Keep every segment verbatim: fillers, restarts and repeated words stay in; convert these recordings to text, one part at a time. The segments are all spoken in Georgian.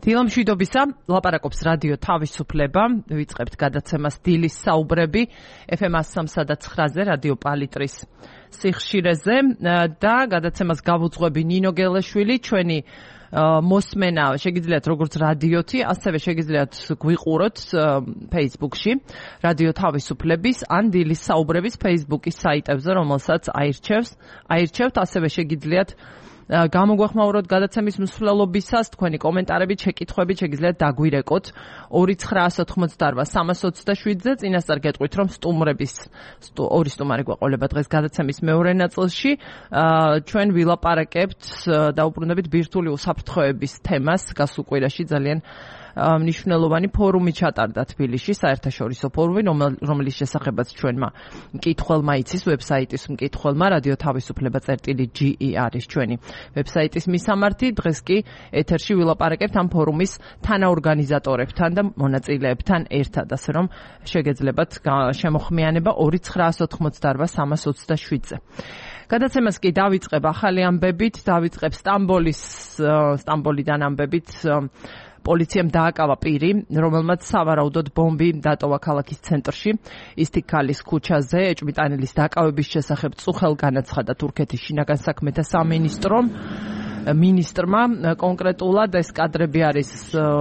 დილამშვიდობისა, ლაპარაკობს რადიო თავისუფლება, ვიწყებთ გადაცემას დილის საუბრები ეფ ემ one oh three და nine-ზე, რადიო პალიტრის სიხშირეზე და გადაცემას გავუძღვები ნინო გელეშვილი, ჩვენი მოსმენა შეგიძლიათ როგორც რადიოთი, ასევე შეგიძლიათ გვიყუროთ Facebook-ში, რადიო თავისუფლების ან დილის საუბრების Facebook-ის საიტებზე, რომელსაც აირჩევს, აირჩევთ, ასევე შეგიძლიათ გამოგვეხმაუროთ გადაცემის მსვლელობისას, თქვენი კომენტარებით, შეკითხვებით შეგიძლიათ დაგვირეკოთ ორი ცხრა ოთხ osem სამას ოცდაშვიდზე, წინასწარ გეტყვით, რომ სტუმრების ორი სტუმარი გვეყოლება დღეს გადაცემის მეორე ნაწილში. ჩვენ ვილაპარაკებთ და უბრუნდებით ბირთვული უსაფრთხოების თემას, გასულ კვირაში ძალიან მნიშვნელოვანი ფორუმი ჩატარდა თბილისში, საერთაშორისო ფორუმი, რომლის შესახებაც ჩვენმა მკითხველმა იცის, ვებსაიტის მკითხველმა, რადიო თავისუფლება წერტილი ჯი ი არის ჩვენი ვებსაიტის მისამართი. დღეს კი ეთერში ვილაპარაკებთ ამ ფორუმის თანაორგანიზატორებთან და მონაწილეებთან ერთად, ასე რომ შეგეძლებათ შემოხმიანება ორი ცხრა ოთხ osem სამას ოცდაშვიდზე. გადაცემას კი დავიწყებ ახალი ამბებით, დავიწყებ სტამბოლის სტამბოლიდან ამბებით. პოლიციამ დააკავა პირი, რომელმაც სავარაუდოდ ბომბი დატოვა ქალაქის ცენტრში, ისტიქალის ქუჩაზე. ეჭვმიტანილის დაკავების შესახებ წუხელ განაცხადა თურქეთის შინაგან საქმეთა სამინისტრომ. მინისტრმა კონკრეტულად ეს კადრები არის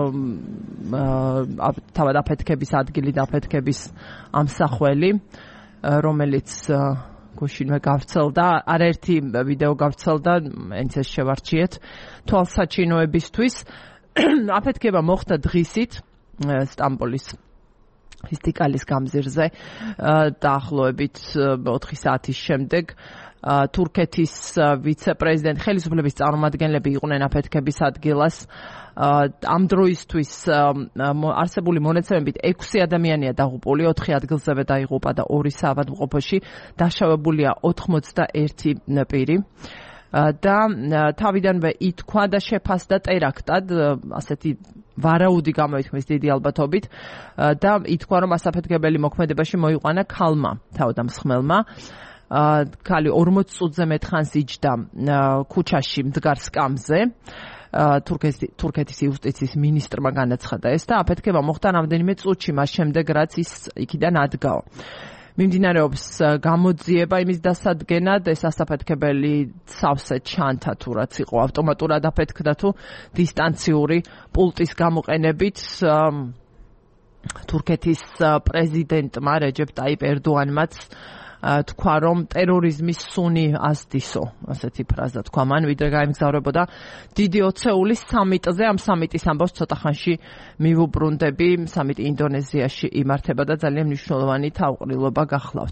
თავად აფეთქების ადგილი და აფეთქების ამსახველი, რომელიც გუშინვე გავრცელდა, არაერთი ვიდეო გავრცელდა, ენცეს შევარჩიეთ თვალსაჩინოებისთვის. აფეთქება მოხდა დღისით სტამბოლის ისტიქალის გამზირზე დაახლოებით ოთხი საათის შემდეგ. თურქეთის ვიცე-პრეზიდენტი, ხელისუფლების წარმომადგენლები იყვნენ აფეთქების ადგილას. ამ დროისთვის არსებული მონაცემებით ექვსი ადამიანია დაღუპული, ოთხი ადგილზევე დაიღუპა და ორი საავადმყოფოში, დაშავებულია ოცდაერთი პირი. და თავიდანვე ითქვა და შეფასდა ტერაქტად, ასეთი ვარაუდი გამოითქმის დიდი ალბათობით და ითქვა, რომ ასაფეთქებელი მოქმედებაში მოიყვანა ქალმა, თავდამსხმელმა. ქალი ორმოც წუთზე მეტ ხანს იჯდა ქუჩაში მდგარ სკამზე. თურქეთის იუსტიციის მინისტრმა განაცხადა ეს და აფეთქება მოხდა რამდენიმე წუთში მას შემდეგ, რაც ის იქიდან ადგაო. მიმდინარეობს გამოძიება იმის დასადგენად, ეს ასაფეთქებელი სავსე ჩანთა თუ რაც იყო, ავტომატურად აფეთქდა თუ დისტანციური პულტის გამოყენებით. თურქეთის პრეზიდენტმა რეჯეპ ტაიპ ერდოანმაც თქვა, რომ ტერორიზმის სუნი ასდისო, ასეთი ფრაზა თქვა მან, ვიდრე გაემგზავრებოდა დიდი ოცეულის სამიტზე. ამ სამიტის ამბავს ცოტა ხანში მივუბრუნდები. სამიტი ინდონეზიაში იმართება და ძალიან მნიშვნელოვანი თავყრილობა გახლავთ.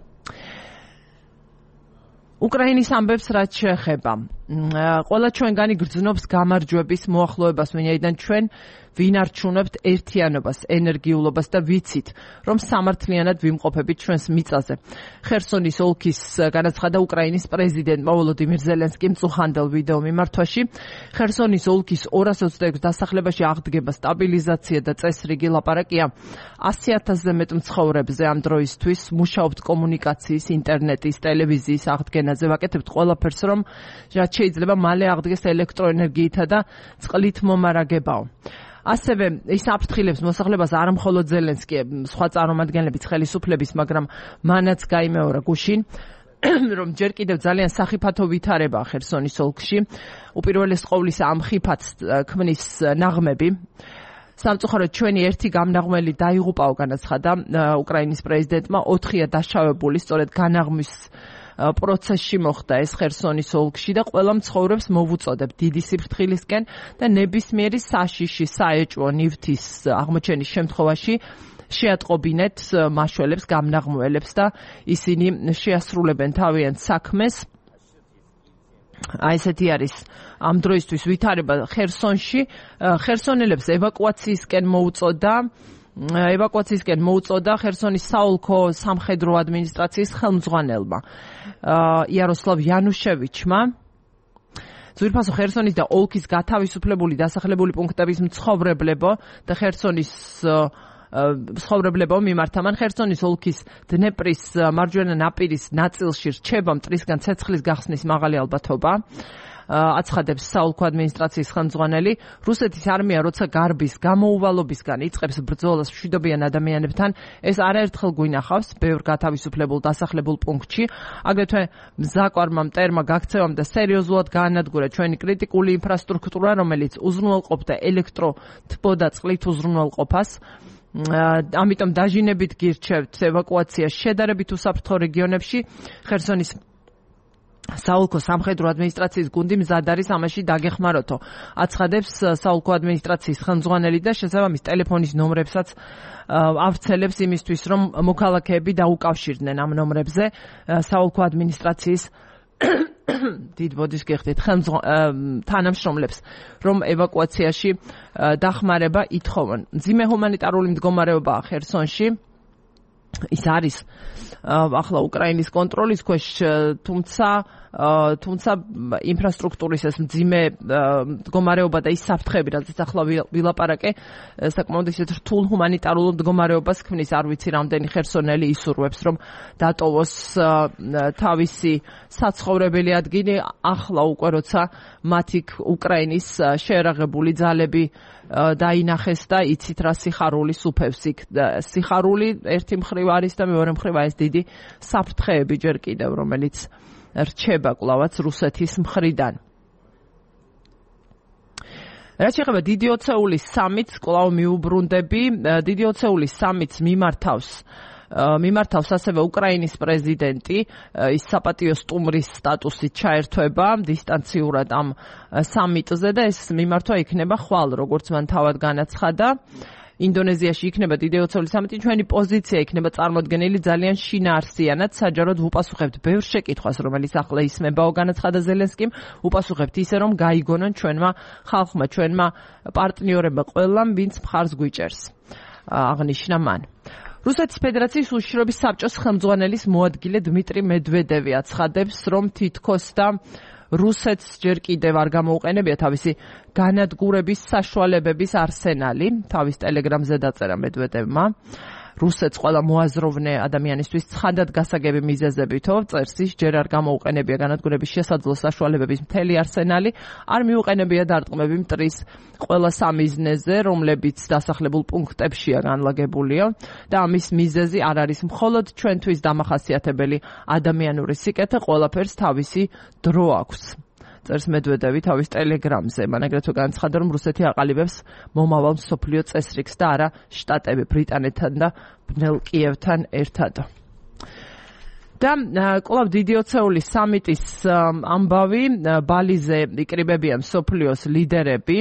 უკრაინის ამბებს რაც შეეხება, ყველა ჩვენგანი გრძნობს გამარჯვების მოახლოებას, ვინაიდან ჩვენ ვინარჩუნებთ ერთიანობას, ენერგიულობას და ვიცით, რომ სამართლიანად ვიმყოფებით ჩვენს მიწაზე. ხერსონის ოლქის განაცხადა უკრაინის პრეზიდენტმა ვოლოდიმირ ზელენსკიმ წუხანდელ ვიდეო მიმართვაში. ხერსონის ოლქის ორას ოცდაექვსი დასახლებაში აღდგება, სტაბილიზაცია და წესრიგი. ლაპარაკია ასი ათასზე მეტ მცხოვრებზე. ამ დროისთვის მუშაობთ კომუნიკაციის, ინტერნეტის, ტელევიზიის აღდგენაზე. ვაკეთებთ ყველაფერს, რომ რაც შეიძლება მალე აღდგეს ელექტროენერგიითა და წყლით მომარაგებაო. ასევე ის აფრთხილებს მოსახლეობას არ მხოლოდ ზელენსკი, სხვა წარმომადგენლებიც ხელისუფლების, მაგრამ მანაც გაიმეორა გუშინ, რომ ჯერ კიდევ ძალიან სახიფათო ვითარება ხერსონის ოლქში. უპირველეს ყოვლისა ამ ხიფათს ქმნის ნაღმები. სამწუხაროდ ჩვენი ერთი გამნაღმელი დაიღუპაო, განაცხადა უკრაინის პრეზიდენტმა. ოთხია დაშავებული, სწორედ განაღმვის პროცესში მოხდა ეს ხერსონის ოლქში და ყველა მცხოვრებს მოვუწოდებ დიდი სიფრთხილისკენ და ნებისმიერი საშიში, საეჭვო ნივთის აღმოჩენის შემთხვევაში შეატყობინეთ მაშველებს, გამნაღმველებს და ისინი შეასრულებენ თავიანთ საქმეს. აი ესეთი არის ამ დროისთვის ვითარება ხერსონში. ხერსონელებს ევაკუაციისკენ მოუწოდა ევაკუაციისკენ მოუწოდა ხერსონის საოლქო სამხედრო ადმინისტრაციის ხელმძღვანელმა იაროსლავ იანუშევიჩმა. ძვირფასო ხერსონის და ოლქის გათავისუფლებული დასახლებული პუნქტების მცხოვრებლებო და ხერსონის მცხოვრებლებო მიმართა მან ხერსონის ოლქის დნეპრის მარჯვენა ნაპირის ნაწილში რჩება მტრისგან ცეცხლის გახსნის მაღალი ალბათობა. აცხადებს საოლქო ადმინისტრაციის ხელმძღვანელი, რუსეთის არმია როცა გარბის გამოუვალობისგან იწყებს ბრძოლას მშვიდობიან ადამიანებთან, ეს არაერთხელ გვინახავს ბევრ გათავისუფლებულ დასახლებულ პუნქტში. აგრეთვე მზაკვარმა მტერმა გაქცევამ და სერიოზულად გაანადგურა ჩვენი კრიტიკული ინფრასტრუქტურა, რომელიც უზრუნველყოფდა ელექტრო-თბო და წყლით უზრუნველყოფას. ამიტომ დაჟინებით გირჩევთ ევაკუაციას შედარებით უსაფრთხო რეგიონებში. ხერსონის საოლქო სამხედრო ადმინისტრაციის გუნდი მზად არის ამაში დაგეხმაროთო. აცხადებს საოლქო ადმინისტრაციის ხელმძღვანელი და შესაბამის ტელეფონის ნომრებსაც ავრცელებს იმისთვის, რომ მოქალაქეები დაუკავშირდნენ ამ ნომრებზე საოლქო ადმინისტრაციის დიდ ბოდის გიხდით თანამშრომლებს, რომ ევაკუაციაში დახმარება ითხოვონ. მძიმე ჰუმანიტარული მდგომარეობაა ხერსონში. ის არის ახლა უკრაინის კონტროლის ქვეშ, თუმცა თუმცა ინფრასტრუქტურის ეს მძიმე მდგომარეობა და ის საფრთხეები, რადგან ახლა ვილაპარაკე, საკმაოდ ისეთ რთულ ჰუმანიტარულ მდგომარეობას ქმნის. არ ვიცი რამდენი ხერსონელი ისურვებს, რომ დატოვოს თავისი საცხოვრებელი ადგილი ახლა უკვე, როცა მათი უკრაინის შეერაღებული ძალები დაინახეს და იცით რა სიხარულის უფევს იქ. სიხარული ერთი მხრივ არის და მეორე მხრივ ეს დიდი საფრთხეები ჯერ კიდევ, რომელიც რჩება კლავაც რუსეთის მხრიდან. რაც შეეხება დიდი ოცეულის სამიტს, კლავ მიუბრუნდები. დიდი ოცეულის სამიტს მიმართავს მიმართავს ასევე უკრაინის პრეზიდენტი. ის საპატიო სტუმრის სტატუსით ჩაერთვება დისტანციურად ამ სამიტზე და ეს მიმართვა იქნება ხვალ, როგორც მან თავად განაცხადა. ინდონეზიაში იქნება დიდი ოცეულის სამიტი. ჩვენი პოზიცია იქნება წარმოდგენილი ძალიან შინაარსიანად, საჯაროდ ვუპასუხებთ ბევრ შეკითხვას, რომელიც ახლა ისმებაო, განაცხადა ზელენსკიმ. ვუპასუხებთ ისე, რომ გაიგონონ ჩვენმა ხალხმა, ჩვენმა პარტნიორებმა, ყველამ, ვინც მხარს გვიჭერს, აღნიშნა მან. რუსეთის ფედერაციის უშიშროების საბჭოს ხელმძღვანელის მოადგილე დმიტრი მედვედევი აცხადებს, რომ თითქოს და რუსეთს ჯერ კიდევ არ გამოუყენებია თავისი განადგურების საშუალებების არსენალი. თავის ტელეგრამზე დაწერა მედვედევმა. რუსეთს ყველა მოაზროვნე ადამიანისთვის ცხადად გასაგები მიზეზებითო წერს ის, ჯერ არ გამოუყენებია განადგურების შესაძლო საშუალებების მთელი არსენალი, არ მიუყენებია დარტყმები მტრის ყველა სამიზნეზე, რომლებიც დასახლებულ პუნქტებშია განლაგებულიო და ამის მიზეზი არ არის მხოლოდ ჩვენთვის დამახასიათებელი ადამიანური სიკეთე, ყველაფერს თავისი დრო აქვს. წერს მედვედევი თავის ტელეგრამზე. მან აგრეთვე განაცხადა, რომ რუსეთი აყალიბებს მომავალ მსოფლიო წესრიგს და არა შტატები ბრიტანეთთან და ბნელ კიევთან ერთად. და კლავ დიდი ოცეულის სამიტის ამბავი, ბალიზე იკრიბებიან მსოფლიოს ლიდერები.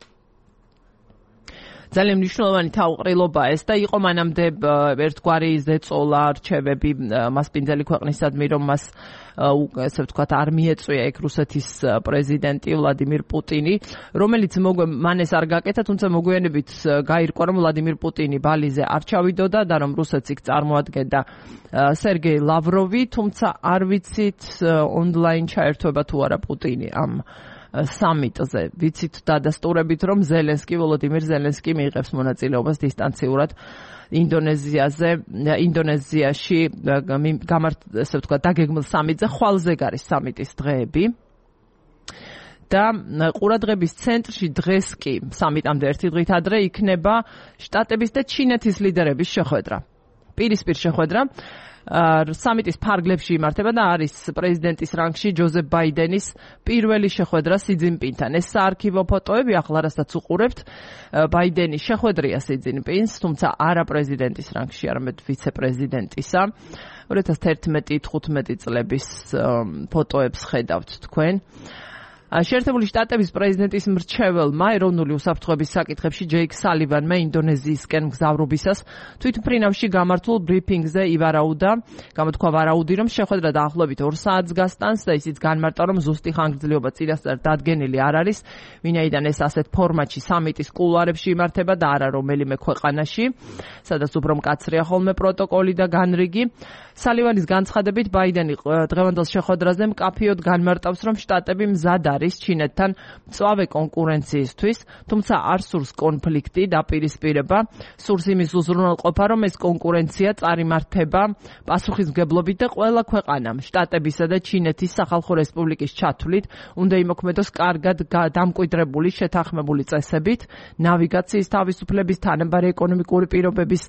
ძალიან მნიშვნელოვანი თავყრილობა ეს და იყო მანამდე ერთგვარი ზეწოლა, რჩევები მასპინძელი ქვეყნისადმი, რომ მას ესე ვთქვათ არ მიეწვია ეგ რუსეთის პრეზიდენტი ვლადიმირ პუტინი, რომელიც მან ეს არ გაკეთა, თუმცა მოგვიანებით გაირკვა, რომ ვლადიმირ პუტინი ბალიზე არ ჩავიდოდა და რომ რუსეთს იქ წარმოადგენდა სერგეი ლავროვი, თუმცა არ ვიცით ონლაინ ჩაერთვება თუ არა პუტინი ამ სამიტზე. ვიცით დადასტურებით, რომ ზელენსკი, ვოლოდიმირ ზელენსკი მიიღებს მონაწილეობას დისტანციურად ინდონეზიაზე, ინდონეზიაში გამართ, ესე ვთქვათ, დაგეგმილ სამიტზე, ხვალზე გარის სამიტის დღეები. და ყურადღების ცენტრში დღეს კი სამიტამდე ერთი დღით ადრე იქნება შტატების და ჩინეთის ლიდერების შეხვედრა. პირისპირ შეხვედრა სამიტის ფარგლებში იმართება და არის პრეზიდენტის რანგში ჯოზეფ ბაიდენის პირველი შეხვედრა სი ძინპინთან. ეს საარქივო ფოტოები ახლა რასაც უყურებთ, ბაიდენის შეხვედრია სი ძინპინს, თუმცა არა პრეზიდენტის რანგში, არამედ ვიცე-პრეზიდენტისა. ორი ათას თერთმეტი თხუთმეტი წლების ფოტოებს ხედავთ თქვენ. შეერთებული შტატების პრეზიდენტის მრჩეველმა ეროვნული უსაფრთხოების საკითხებში ჯეიკ სალივანმა ინდონეზიისკენ მგზავრობისას თვითმფრინავში გამართულ ბრიფინგზე ივარაუდა, გამოთქვა ვარაუდი, რომ შეხვედრა დაახლოებით ორ საათს გასტანს და ისიც განმარტა, რომ ზუსტი ხანგრძლივობა წინასწარ დადგენილი არ არის, ვინაიდან ეს ასეთ ფორმატში სამიტის კულუარებში იმართება და არა რომელიმე ქვეყანაში, სადაც უფრო მკაცრია ხოლმე პროტოკოლი და განრიგი. სალივანის განცხადებით, ბაიდენი დღევანდელ შეხვედრაზე მკაფიოდ განმარტავს, რომ შტატები მზად არის ჩინეთთან მწვავე კონკურენციისთვის, თუმცა არ სურს კონფლიქტი დაპირისპირება, სურს იმის უზრუნველყოფა, რომ ეს კონკურენცია წარიმართება პასუხისმგებლობით და ყველა ქვეყანამ, შტატებისა და ჩინეთის სახალხო რესპუბლიკის ჩათვლით, უნდა იმოქმედოს კარგად დამკვიდრებული შეთანხმებული წესებით, ნავიგაციის თავისუფლების, თანაბარი ეკონომიკური პირობების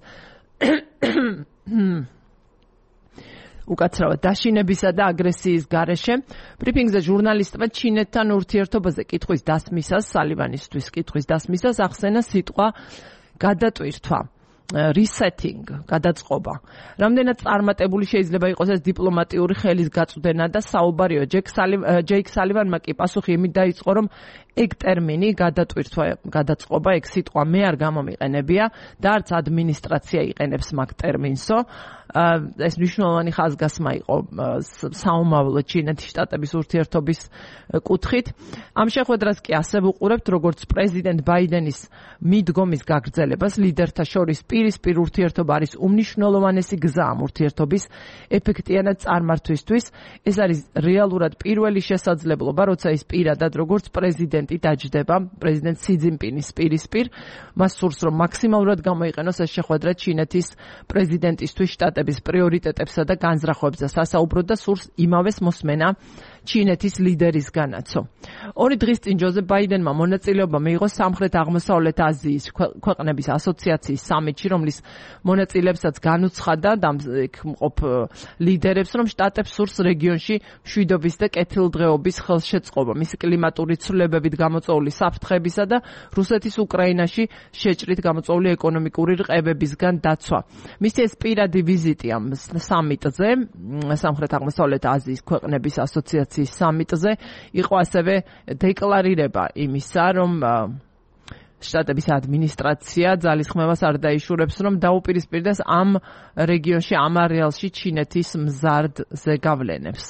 უკაცრავად დაშინებისა და აგრესიის გარეშე. ბრიფინგზე ჟურნალისტებმა ჩინეთთან ურთიერთობაზე კითხვის დასმისას, სალივანისთვის კითხვის დასმისას ახსენა სიტყვა გადატვირთვა. resetting, გადაწყობა. რამდენად წარმატებული შეიძლება იყოს ეს დიპლომატიური ხელის გაწვდენა და საუბარიო ჯეიქ სალივანმა კი პასუხი იმით დაიწყო, რომ ეგ ტერმინი გადატვირთვა, გადაწყობა, ეგ სიტყვა მე არ გამომიყენებია და არც ადმინისტრაცია იყენებს მაგ ტერმინსო. ეს მნიშვნელოვანი ხაზგასმა იყო საომავლო ჩინეთის შტატების ურთიერთობის კუთხით. ამ შეხვედრას კი ასე ვუყურებთ, როგორც პრეზიდენტ ბაიდენის მიდგომის გაგრძელებას ლიდერთა შორის პირისპირ ურთიერთობა არის უმნიშვნელოვანესი გზა ამ ურთიერთობის ეფექტიანად წარმართვისთვის. ეს არის რეალურად პირველი შესაძლებლობა, როცა ის პირადად როგორც პრეზიდენტი დაჯდება პრეზიდენტ სი ძინპინის პირისპირ. მას სურს, რომ მაქსიმალურად გამოიყენოს ეს შეხვედრა ჩინეთის პრეზიდენტისთვის შტატების პრიორიტეტებსა და განზრახვებზე სასაუბროდ და სურს იმავეს მოსმენა ჩინეთის ლიდერისგანაცო. ორი დღის წინ ჯოზეფ ბაიდენმა მონაწილეობა მიიღო სამხრეთ-აღმოსავლეთ აზიის ქვეყნების ასოციაციის სამიტში, რომლის მონაწილეებსაც განუცხადა და იქ მყოფ ლიდერებს, რომ შტატებს სურს რეგიონში მშვიდობის და კეთილდღეობის ხელშეწყობა, მისი კლიმატური ცვლილებებით გამოწვეული საფრთხებისა და რუსეთის უკრაინაში შეჭრით გამოწვეული ეკონომიკური რყევებისგან დაცვა. მისი ეს პირადი ვიზიტი ამ სამიტზე, სამხრეთ-აღმოსავლეთ აზიის ქვეყნების ასოციაციის სამიტზე იყო ასევე დეკლარირება იმისა, რომ შტატების ადმინისტრაცია ძალისხმევას არ დაიშურებს, რომ დაუპირისპირდეს ამ რეგიონში, ამ არეალში ჩინეთის მზარდ ზეგავლენებს.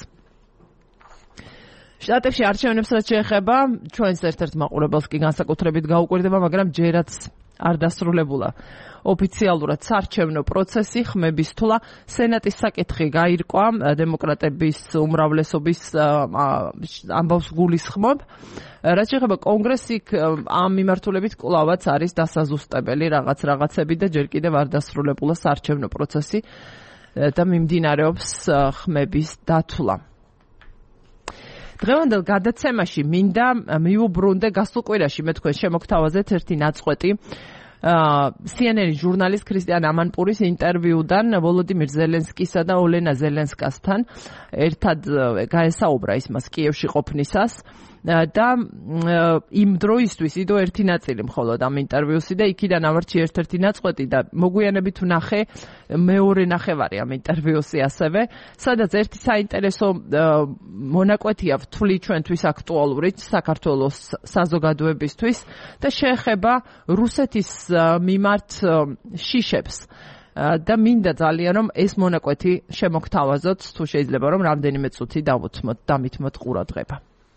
შტატებში არჩევნებს რაც შეეხება, ჩვენს ერთ-ერთ მაყურებელს კი განსაკუთრებით გაუკვირდება, მაგრამ ჯერაც არ დასრულებულა ოფიციალურად საარჩევნო პროცესი, ხმების თვლა. სენატის საკითხი გაირკვა დემოკრატების უმრავლესობის ამბავს გულისხმობ. რაც შეეხება კონგრესი, ამ მიმართულებით კვლავაც არის დასაზუსტებელი რაღაც რაღაცები და ჯერ კიდევ არ დასრულებულა საარჩევნო პროცესი და მიმდინარეობს ხმების დათვლა. დღევანდელ გადაცემაში მინდა მიუბრუნდე გასულ კვირაში მე თქვენ შემოგთავაზეთ ერთი ნაწყვეტი სი εν ენის ჟურნალისტ ქრისტიან ამანპურის ინტერვიუდან ვოლოდიმირ ზელენსკისა და ოლენა ზელენსკასთან ერთად გაესაუბრა ის მას კიევში ყოფნისას და იმ დროისთვის იდო ერთი ნაწილი მხოლოდ ამ ინტერვიუსი და იქიდან ავარჩი ერთ-ერთი ნაწყვეტი და მოგვიანებით ვნახე მეორე ნახევარი ამ ინტერვიუსი ასევე, სადაც ერთი საინტერესო მონაკვეთია ვთვლი ჩვენთვის აქტუალურით საქართველოს საზოგადოებისთვის და შეეხება რუსეთის მიმართ შიშებს და მინდა ძალიან რომ ეს მონაკვეთი შემოგთავაზოთ, თუ შეიძლება რომ რამდენიმე წუთი დავუთმოთ და მithმოთ ყურადღება.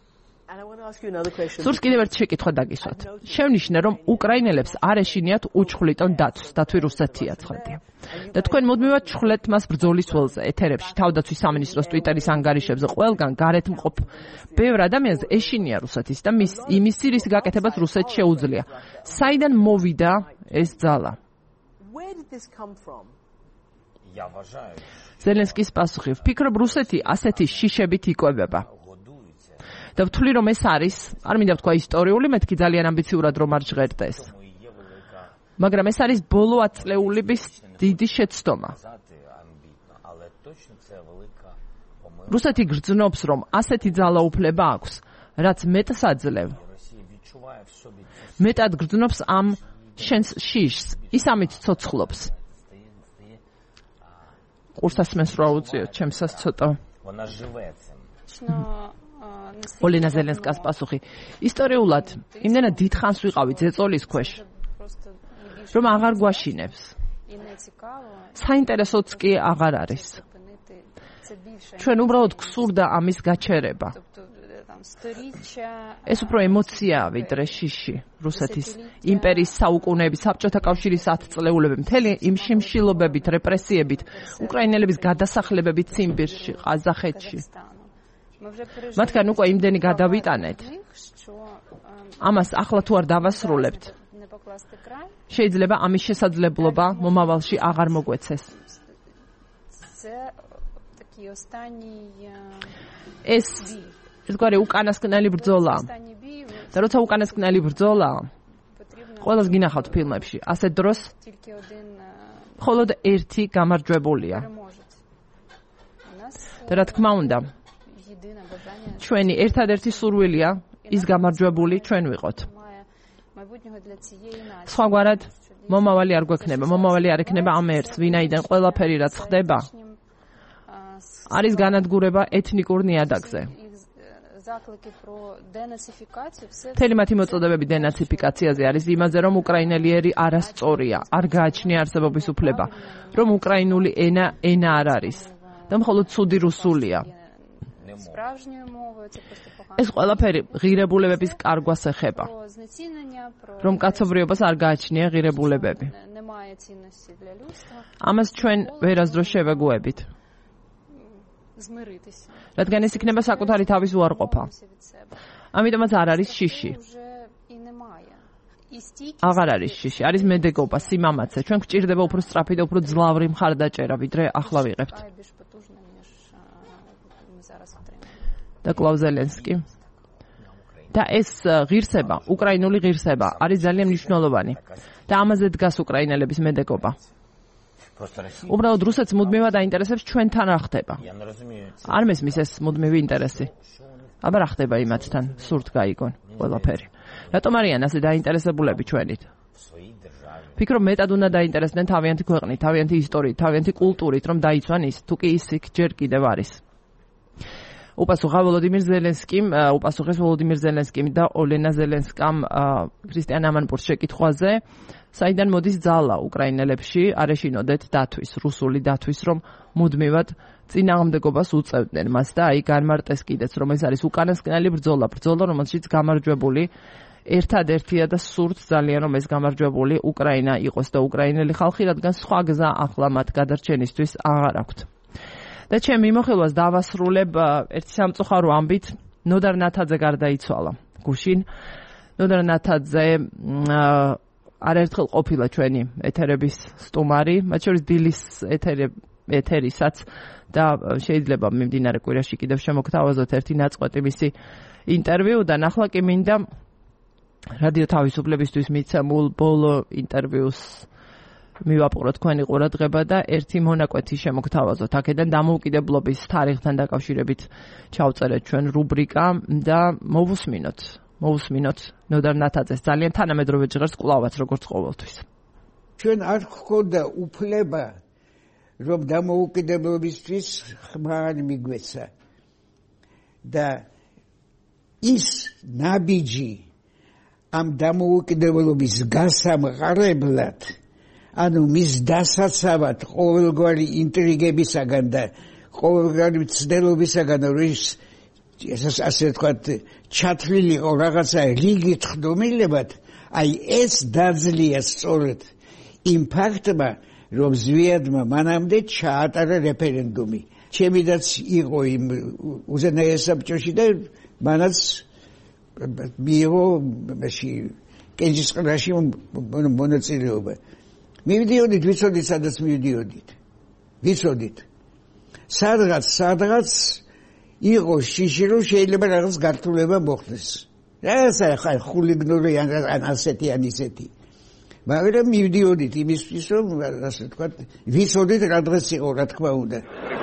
სურს კიდევ ერთ შეკითხვა დაგისვათ. შევნიშნე, რომ უკრაინელებს არ ეშინიათ უჩხვლიტონ დათვს, დათვი რუსეთია ცხადია. და თქვენ მუდმივად ჩხვლეთ მას ბრძოლის ველზე, ეთერებში, თავდაცვის სამინისტროს ტვიტერის ანგარიშებზე, ყველგან გარეთ მყოფ ბევრ ადამიანს ეშინია რუსეთის და მის იმისი რის გაკეთებას რუსეთს შეუძლია. საიდან მოვიდა ეს ძალა? ზელენსკის პასუხი: ვფიქრობ, რუსეთი ასეთი შიშებით იკვებება. და ვთვლი რომ ეს არის, არ მინდა ვთქვა ისტორიული, მეთქი ძალიან ამბიციურად რომ არ ჟღერდეს. მაგრამ ეს არის ბოლო ათწლეულების დიდი შეცდომა. რუსეთი გრძნობს, რომ ასეთი ძალაუფლება აქვს, რაც მეტს აძლევ. მეტად გრძნობს ამ შენს შიშს, ის ამით ცოცხლობს. ყურსასმენს რა უწიოთ, ჩემსას ცოტა. ოლენა ზელენსკას პასუხი: ისტორიულად, იმდენად დიდხანს ვიყავი ძეწოლის ქვეშ, რომ აღარ გვაშინებს. საინტერესოც კი აღარ არის. ჩვენ უბრალოდ გსურდა ამის გაჩერება. ეს უფრო ემოციაა ვიდრე შიში. რუსეთის იმპერიის საუკუნეების, საბჭოთა კავშირის ათწლეულები, მთელი იმ შიმშილობებით, რეპრესიებით, უკრაინელების გადასახლებებით ციმბირში, ყაზახეთში. მათგან უკვე იმდენი გადავიტანეთ. ამას ახლა თუ არ დავასრულებთ, შეიძლება ამის შესაძლებლობა მომავალში აღარ მოგვეცეს. ეს ეს გვარი უკანასკნელი ბრძოლა. და როცა უკანასკნელი ბრძოლა, ყველას გინახავთ ფილმებში, ასეთ დროს მხოლოდ ერთი გამარჯვებულია. და რა თქმა უნდა, ჩვენი ერთადერთი სურვილია ის გამარჯვებული ჩვენ ვიყოთ. სხვაგვარად მომავალი არ გვექნება, მომავალი არ ექნება ამ ერთს, ვინაიდან ყველაფერი რაც ხდება არის განადგურება ეთნიკურ ნიადაგზე. მთელი მათი მოწოდებები დენაციფიკაციაზე არის იმაზე, რომ უკრაინელიერი არასწორია, არ გააჩნია არსებობის უფლება, რომ უკრაინული ენა ენა არ არის და მხოლოდ ცუდი რუსულია. ეს ყველაფერი ღირებულებების კარგვას ეხება, რომ კაცობრიობას არ გააჩნია ღირებულებები. ამას ჩვენ ვერასდროს შევეგუებით. რადგან ეს იქნება საკუთარი თავის უარყოფა. ამიტომაც არ არის შიში. აღარ არის შიში, არის მედეგობა, სიმამაცე. ჩვენ გვჭირდება უფრო სწრაფი და უფრო ძლავრი მხარდაჭერა, ვიდრე ახლა ვიღებთ. და კლავ ზელენსკი. და ეს ღირსება, უკრაინული ღირსება, არის ძალიან მნიშვნელოვანი. და ამაზე დგას უკრაინელების მედეგობა. უბრალოდ რუსეთს მუდმივად აინტერესებს ჩვენთან რა ხდება. არ მესმის ეს მუდმივი ინტერესი. აბა რა ხდება იმათთან, სურთ გაიგონ ყველაფერი. რატომ არიან ასე დაინტერესებულები ჩვენით? ფიქრობ მეტად უნდა დაინტერესდნენ თავიანთი ქვეყნით, თავიანთი ისტორიით, თავიანთი კულტურით, რომ დაიცვან ის, თუ კი ის იქ ჯერ კიდევ არის. უპასუხა ვოლოდიმირ ზელენსკიმ, უპასუხეს ვოლოდიმირ ზელენსკიმ და ოლენა ზელენსკამ ქრისტიან ამანპურს შეკითხვაზე, საიდან მოდის ძალა უკრაინელებში, არ ეშინოდეთ დათვის, რუსული დათვის, რომ მუდმივად წინააღმდეგობას უწევდნენ მას და აი განმარტეს კიდეც, რომ ეს არის უკანასკნელი ბრძოლა, ბრძოლა, რომელშიც გამარჯვებული ერთადერთია და სურთ ძალიან, რომ ეს გამარჯვებული უკრაინა იყოს და უკრაინელი ხალხი, რადგან სხვა გზა ახლა მათ გადარჩენისთვის აღარ აქვთ. და ჩემ მიმოხილვას დავასრულებ ერთი სამწუხარო ამბით, ნოდარ ნათაძე გარდაიცვალა გუშინ. ნოდარ ნათაძე არაერთხელ ყოფილა ჩვენი ეთერების სტუმარი, მათ შორის დილის ეთერისაც და შეიძლება მიმდინარე კვირაში კიდევ შემოგთავაზოთ ერთი ნაწყვეტი მისი ინტერვიუდან. ახლა კი მინდა რადიო თავისუფლებისთვის მიცემულ ბოლო ინტერვიუს მივაპყროთ თქვენი ყურადღება და ერთი მონაკვეთი შემოგთავაზოთ. აქედან დამოუკიდებლობის თარიღთან დაკავშირებით ჩავწერეთ ჩვენ რუბრიკა და მოვუსმინოთ. მოვუსმინოთ ნოდარ ნათაძეს ძალიან თანამედროვე ჟღერს კვლავაც როგორც ყოველთვის. ჩვენ არ გქონდა უფლება რომ დამოუკიდებლობისთვის ხმა არ მიგვეცა და ის ნაბიჯი ამ დამოუკიდებლობის გასამყარებლად, ანუ მის დასაცავად ყოველგვარი ინტრიგებისაგან და ყოველგვარი მცდელობისაგან, რის ეს ასე ვთქვათ ჩათვლილი იყო რაღაცა რიგით ხდომილებად, აი ეს დაძლია სწორედ იმ ფაქტმა, რომ ზვიადმა მანამდე ჩაატარა რეფერენდუმი. ჩემიდაც იყო იმ უზენაეს საბჭოში და მანაც მიიღო მაში კენჭისყრაში მონაწილეობა. მივიდიოდით, ვიცოდით, სადაც მივიდიოდით. ვიცოდით. სადღაც, სადღაც იყო შიში, რომ შეიძლება რაღაც გართულება მოხდეს. რაღაცა ხარ ხულიგნური ან ასეთი ან ისეთი. მაგრამ მივიდიოდით იმისთვის, რომ ასე ვთქვათ, ვიცოდით რა დღეს იყო, რა თქმა უნდა.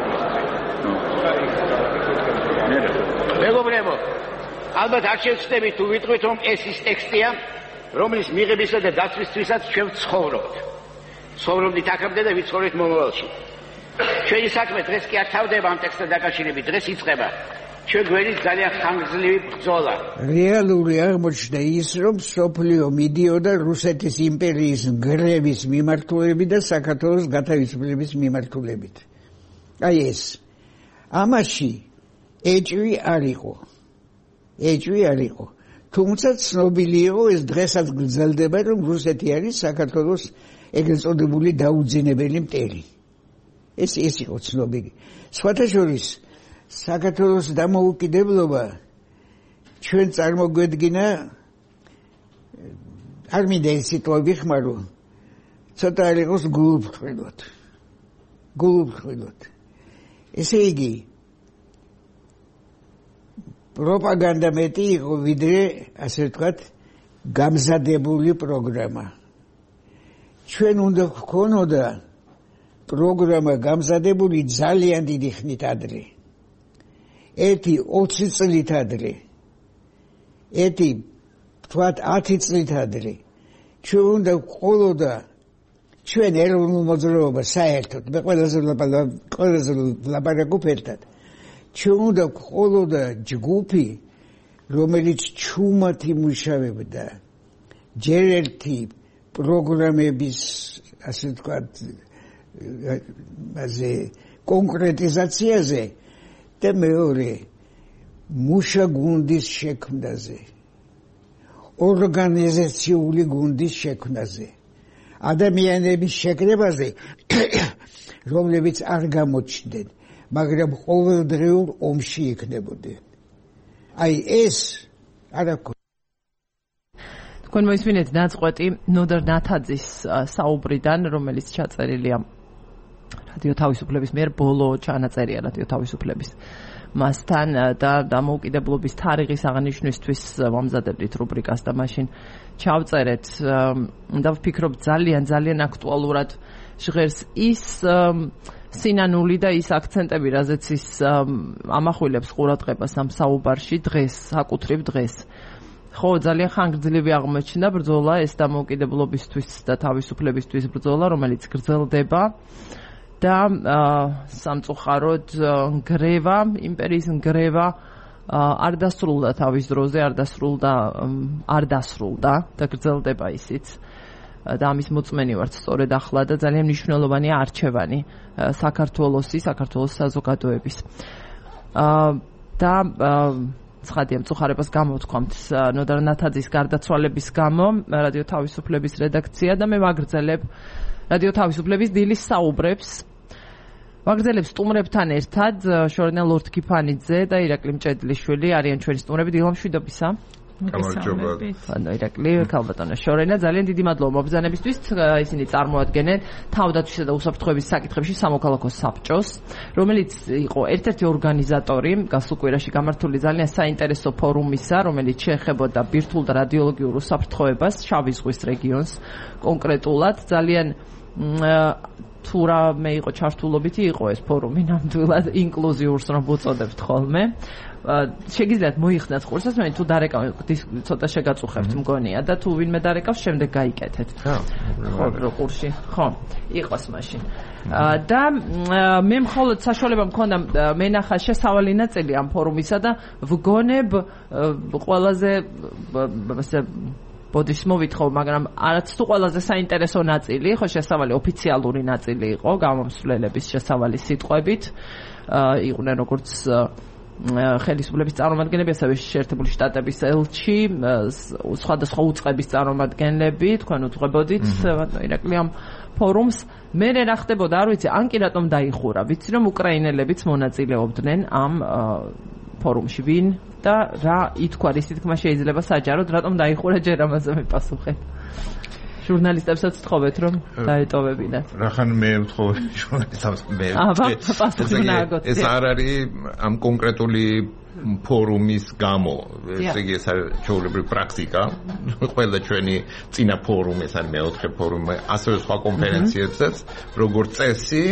მეგობრებო, ალბათ არ შევცდებით თუ ვიტყვით, რომ ეს ის ტექსტია, რომლის მიღებისა და დაცვისთვისაც ჩვენ ვცხოვრობთ. ცხოვრობდით აქამდე და ვიცხოვრეთ მომავალში. ჩვენი საქმე დღეს კი არ თავდება ამ ტექსტთან დაკავშირებით, დღეს იწყება ჩვენ გვერდის ძალიან ხანგრძლივი ბრძოლა. რეალური აღმოჩნდა ის, რომ სოფლიო მიდიოდა რუსეთის იმპერიის ნგრევის მიმართულებით და საქართველოს გათავისუფლების მიმართულებით. აი ეს. ამაში ეჭვი არ იყო. ეჭვი არ იყო. თუმცა ცნობილი იყო, ეს დღესაც გრძელდება, რომ რუსეთი არის საქართველოს ეგრეთ წოდებული დაუძინებელი მტერი. ეს ეს იყო ცნობილი. სხვათა შორის საქართველოს დამოუკიდებლობა ჩვენ წარმოგვედგინა არ მინდა ეს სიტყვა ვიხმარო ცოტა არ იყოს გულუბრყვილად გულუბრყვილად ესე იგი პროპაგანდა მეტი იყო ვიდრე ასე ვთქვათ გამზადებული პროგრამა ჩვენ უნდა გქონოდა პროგრამა გამზადებული ძალიან დიდი ხნით ადრე ერთი ოცი წლით ადრე ერთი თქვათ ათი წლით ადრე ჩვენ უნდა გყოლოდა ჩვენ ეროვნულ მოძრაობა საერთოდ მე ყველაზე ყველაზე ლაპარაკობ ერთად ჩვენ უნდა გყოლოდა ჯგუფი რომელიც ჩუმად იმუშავებდა ჯერ ერთი პროგრამების ასე ვთქვათ ასე კონკრეტიზაციაზე და მეორე მუშა გუნდის შექმნაზე ორგანიზაციული გუნდის შექმნაზე ადამიანების შეკრებაზე რომლებიც არ გამოჩნდნენ მაგრამ ყოველდღიურ ომში იქნებოდნენ აი ეს არა თქვენ მოისმინეთ ნაწყვეტი ნოდარ ნათაძის საუბრიდან რომელიც ჩაწერილია რადიო თავისუფლების მიერ ბოლო ჩანაწერია რადიო თავისუფლების მასთან და დამოუკიდებლობის თარიღის აღნიშვნისთვის ვამზადებდით რუბრიკას და მაშინ ჩავწერეთ და ვფიქრობ ძალიან ძალიან აქტუალურად ჟღერს ის სინანული და ის აქცენტები რაზეც ის ამახვილებს ყურადღებას ამ საუბარში დღეს საკუთრივ დღეს ხო ძალიან ხანგრძლივი აღმოჩნდა ბრძოლა ეს დამოუკიდებლობისთვის და თავისუფლებისთვის ბრძოლა რომელიც გრძელდება და სამწუხაროდ ნგრევა იმპერიის ნგრევა არ დასრულდა თავის დროზე არ დასრულდა არ დასრულდა და გრძელდება ისიც და ამის მოწმენი ვართ სწორედ ახლა და ძალიან მნიშვნელოვანია არჩევანი საქართველოსი საქართველოს საზოგადოების და ცხადია მწუხარებას გამოვთქვამთ ნოდარ ნათაძის გარდაცვალების გამო რადიო თავისუფლების რედაქცია და მე ვაგრძელებ რადიო თავისუფლების დილის საუბრებს ვაგრძელებ სტუმრებთან ერთად შორენა ლორდ კიფანიძე და ირაკლი მჭედლიშვილი არიან ჩვენი სტუმრები დილა მშვიდობისა გამარჯობა ანუ ირაკლი ქალბატონო შორენა ძალიან დიდი მადლობა მობრძანებისთვის ისინი წარმოადგენენ თავდაცვისა და უსაფრთხოების საკითხებში სამოქალაქო საბჭოს რომელიც იყო ერთ-ერთი ორგანიზატორი გასულ კვირაში გამართული ძალიან საინტერესო ფორუმისა რომელიც შეეხებოდა ბირთვულ და რადიოლოგიურ უსაფრთხოებას შავი ზღვის რეგიონს კონკრეტულად ძალიან თუ რამე იყო ჩართულობითი იყო ეს ფორუმი ნამდვილად ინკლუზიურს რომ ვუწოდებთ ხოლმე შეგიძლიათ მოიხსნათ ყურსაც მე თუ დარეკავთ ცოტა შეგაწუხებთ მგონია და თუ ვინმე დარეკავს შემდეგ გაიკეთეთ ხო ყურში ხო იყოს მაშინ და მე მხოლოდ საშუალება მქონდა მენახა შესავალი ნაწილი ამ ფორუმისა და ვგონებ ყველაზე ასე ბოდიშს მოვითხოვ, მაგრამ არც თუ ყველაზე საინტერესო ნაწილი, ხო შესავალი ოფიციალური ნაწილი იყო, გამომსვლელების შესავალი სიტყვებით, იყვნენ როგორც ხელისუფლების წარმომადგენლები, ასევე შეერთებული შტატების ელჩი, სხვადასხვა უწყების წარმომადგენლები, თქვენ უძღვებოდით ირაკლი ამ ფორუმს. მე რა ხდებოდა, არ ვიცი, ან კი რატომ დაიხურა, ვიცი რომ უკრაინელებიც მონაწილეობდნენ ამ ფორუმში ვინ და რა ითქვა რის თქმა შეიძლება საჯაროდ რატომ დაიხურა ჯერ ამაზე მიპასუხეთ ჟურნალისტებსაც ვთხოვეთ რომ დაეტოვებინათ რახან მე ვთხოვე ჟურნალისტებს მე ეს არ არის ამ კონკრეტული ფორუმის გამო ეს იგი ეს არის ჩვეულებრივი პრაქტიკა ყველა ჩვენი წინა ფორუმი ეს არის მეოთხე ფორუმი ასევე სხვა კონფერენციებსაც როგორც წესი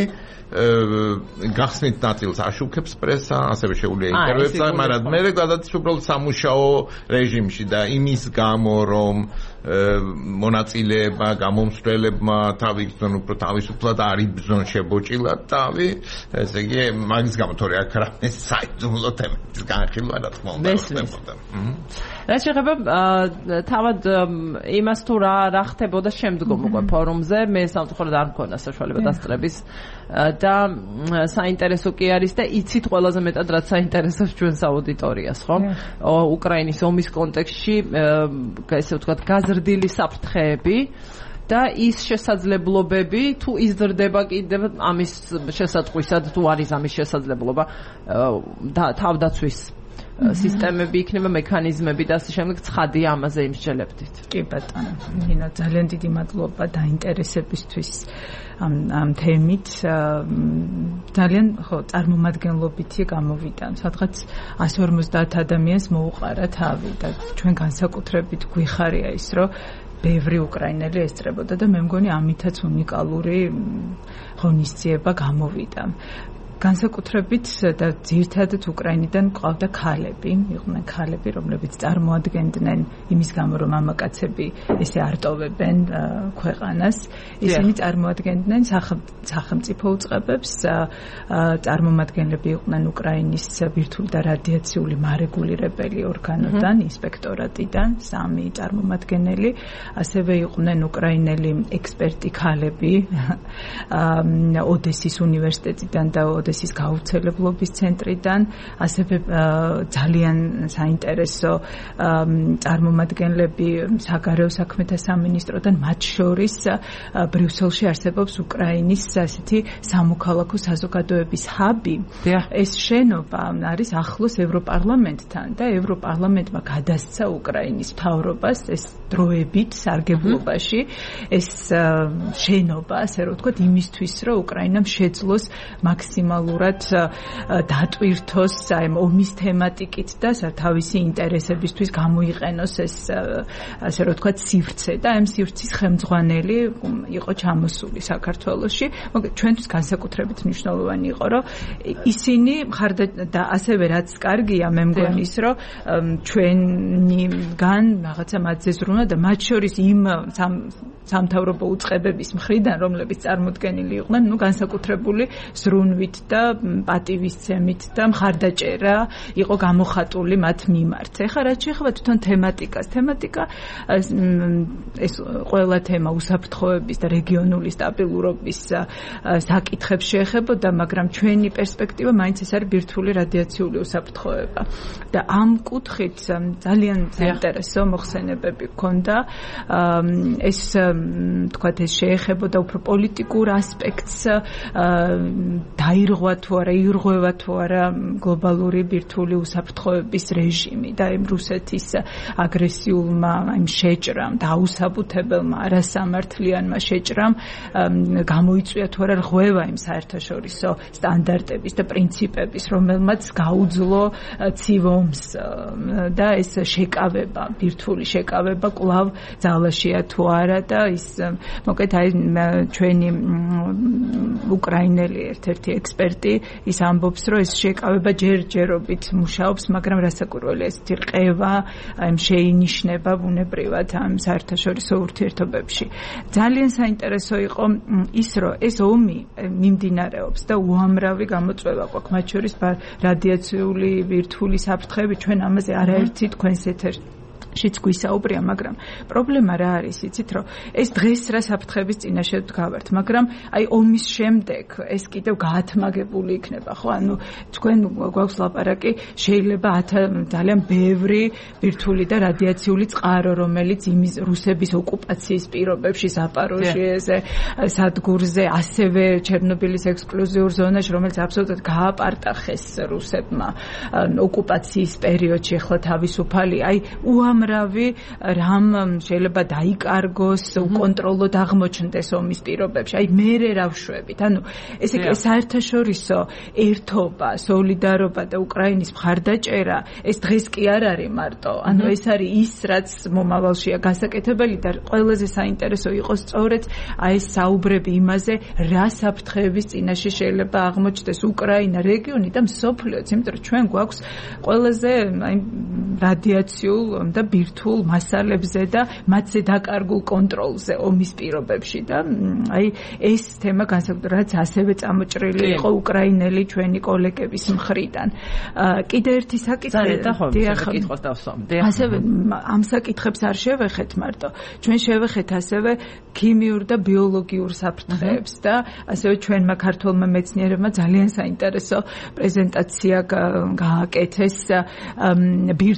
გახსნით ნაწილს აშუქებს პრესა, ასევე შეუძლია ინტერვიუებს, მაგრამ მე გადადის უბრალოდ სამუშაო რეჟიმში და იმის გამო რომ მონაწილეება, გამომსვლელებმა თავი გზნონ უფრო თავისუფლად არ იბრძონ შებოჭილად თავი, ესე იგი მაგის გამო თორე აქ რამე საიდუმლო თემების განხილვა რა თქმა უნდა ხდებოდა. რა შეეხება თავად იმას თუ რა რა ხდებოდა შემდგომ უკვე ფორუმზე, მე სამწუხაროდ არ მქონდა საშუალება დასწრების და საინტერესო კი არის და იცით ყველაზე მეტად რაც საინტერესოს ჩვენს აუდიტორიას, ხო? უკრაინის ომის კონტექსტში, ესე ვთქვათ, გაზრდილი საფრთხეები და ის შესაძლებლობები თუ იზრდება კიდევ ამის შესაძყვისად თუ არის ამის შესაძლებლობა თავდაცვის სისტემები იქნება მექანიზმები და ასე შემდეგ ცხადია ამაზე იმსჯელებდით. კი ბატონო, ნინო ძალიან დიდი მადლობა დაინტერესებისთვის ამ ამ თემით. ძალიან ხო წარმომადგენლობითი გამოვიდა. სადღაც εκατს ორმოცდაათ ადამიანს მოუყარა თავი და ჩვენ განსაკუთრებით გვიხარია ის, რომ ბევრი უკრაინელი ესწრებოდა და მე მგონი ამითაც უნიკალური ღონისძიება გამოვიდა. განსაკუთრებით და ძირითადად უკრაინიდან ყავდა ქალები, იყვნენ ქალები, რომლებიც წარმოადგენდნენ იმის გამო, რომ მამაკაცები ესე არტოვებენ ქვეყანას, ისინი წარმოადგენდნენ სახელმწიფო უწყებებს, წარმომადგენლები იყვნენ უკრაინის ბირთვული და რადიაციული მარეგულირებელი ორგანოდან, ინსპექტორატიდან, სამი წარმომადგენელი, ასევე იყვნენ უკრაინელი ექსპერტი ქალები, ოდესის უნივერსიტეტიდან და ოდესის გავრცელებლობის ცენტრიდან, ასევე ძალიან საინტერესო წარმომადგენლები საგარეო საქმეთა სამინისტროდან, მათ შორის ბრიუსელში არსებობს უკრაინის ასეთი სამოქალაქო საზოგადოების ჰაბი. ეს შენობა არის ახლოს ევროპარლამენტთან და ევროპარლამენტმა გადასცა უკრაინის მთავრობას ეს დროებით სარგებლობაში ეს შენობა, ასე რომ ვთქვათ, იმისთვის, რომ უკრაინამ შეძლოს მაქსიმალურად დატვირთოს აი ომის თემატიკით და თავისი ინტერესებისთვის გამოიყენოს ეს ასე რომ ვთქვათ სივრცე და ამ სივრცის ხელმძღვანელი იყო ჩამოსული საქართველოში. მოგეთ ჩვენთვის განსაკუთრებით მნიშვნელოვანი იყო, რომ ისინი მხარდა და ასევე რაც კარგია, მე მგონი ის, რომ ჩვენგან რაღაცა მათზე ზრუნვა და მათ შორის იმ სამთავრობო უწყებების მხრიდან, რომლებიც წარმოდგენილი იყვნენ, ნუ განსაკუთრებული ზრუნვით და პატივისცემით და მხარდაჭერა იყო გამოხატული მათ მიმართ. ეხლა რაც შეეხება თვითონ თემატიკას, თემატიკა ეს ყველა თემა უსაფრთხოების და რეგიონული სტაბილურობის საკითხებს შეეხებოდა, მაგრამ ჩვენი პერსპექტივა მაინც ეს არის ბირთვული რადიაციული უსაფრთხოება. და ამ კუთხით ძალიან საინტერესო მოხსენებები ჰქონდა. ეს თქვათ ეს შეეხებოდა უფრო პოლიტიკურ ასპექტს, დაირღვა თუ არა, ირღვევა თუ არა გლობალური ბირთვული უსაფრთხოების რეჟიმი და იმ რუსეთის აგრესიულმა იმ შეჭრამ და აუსაბუთებელმა არასამართლიანმა შეჭრამ გამოიწვია თუ არა რღვევა იმ საერთაშორისო სტანდარტების და პრინციპების, რომელმაც გაუძლო ცივ-ომს და ეს შეკავება, ბირთვული შეკავება კვლავ ძალაშია თუ არა და ის მოკეთ აი ჩვენი უკრაინელი ერთ-ერთი ექსპერტი ის ამბობს, რომ ეს შეკავება ჯერჯერობით მუშაობს, მაგრამ რასაკვირველია ეს რყევა აი შეინიშნება ბუნებრივად ამ საერთაშორისო ურთიერთობებში. ძალიან საინტერესო იყო ის, რომ ეს ომი მიმდინარეობს და უამრავი გამოწვევა გვაქვს, მათ შორის რადიაციული ბირთვული საფრთხეები, ჩვენ ამაზე არაერთი თქვენს ეთერში შიც გვისაუბრია, მაგრამ პრობლემა რა არის, იცით, რომ ეს დღეს რა საფრთხების წინაშე ვდგავართ, მაგრამ აი ომის შემდეგ ეს კიდევ გაათმაგებული იქნება, ხო? ანუ თქვენ გვაქვს ლაპარაკი, შეიძლება ძალიან ბევრი ბირთვული და რადიაციული წყარო, რომელიც იმის რუსების ოკუპაციის პირობებში ზაპოროჟიეზე, სადგურზე, ასევე ჩერნობილის ექსკლუზიურ ზონაში, რომელიც აბსოლუტურად გააპარტახეს რუსებმა ოკუპაციის პერიოდში, ახლა თავისუფალი, აი უამრავი რამ შეიძლება დაიკარგოს, უკონტროლოდ აღმოჩნდეს ომის პირობებში. აი მერე რა ვშვებით. ანუ ესე იგი საერთაშორისო ერთობა, სოლიდარობა და უკრაინის მხარდაჭერა ეს დღეს კი არ არის მარტო. ანუ ეს არის ის, რაც მომავალშია გასაკეთებელი და ყველაზე საინტერესო იყო სწორედ აი ეს საუბრები იმაზე, რა საფრთხეების წინაშე შეიძლება აღმოჩნდეს უკრაინა, რეგიონი და მსოფლიოც, იმიტომ რომ ჩვენ გვაქვს ყველაზე აი რადიაციულ და ბირთვულ მასალებზე და მათზე დაკარგულ კონტროლზე ომის პირობებში და აი ეს თემა განსაკუთრებით ასევე წამოჭრილი იყო უკრაინელი ჩვენი კოლეგების მხრიდან. კიდე ერთი საკითხი დიახ, ასევე ამ საკითხებს არ შევეხეთ მარტო. ჩვენ შევეხეთ ასევე ქიმიურ და ბიოლოგიურ საფრთხეებს და ასევე ჩვენმა ქართველმა მეცნიერებმა ძალიან საინტერესო პრეზენტაცია გააკეთეს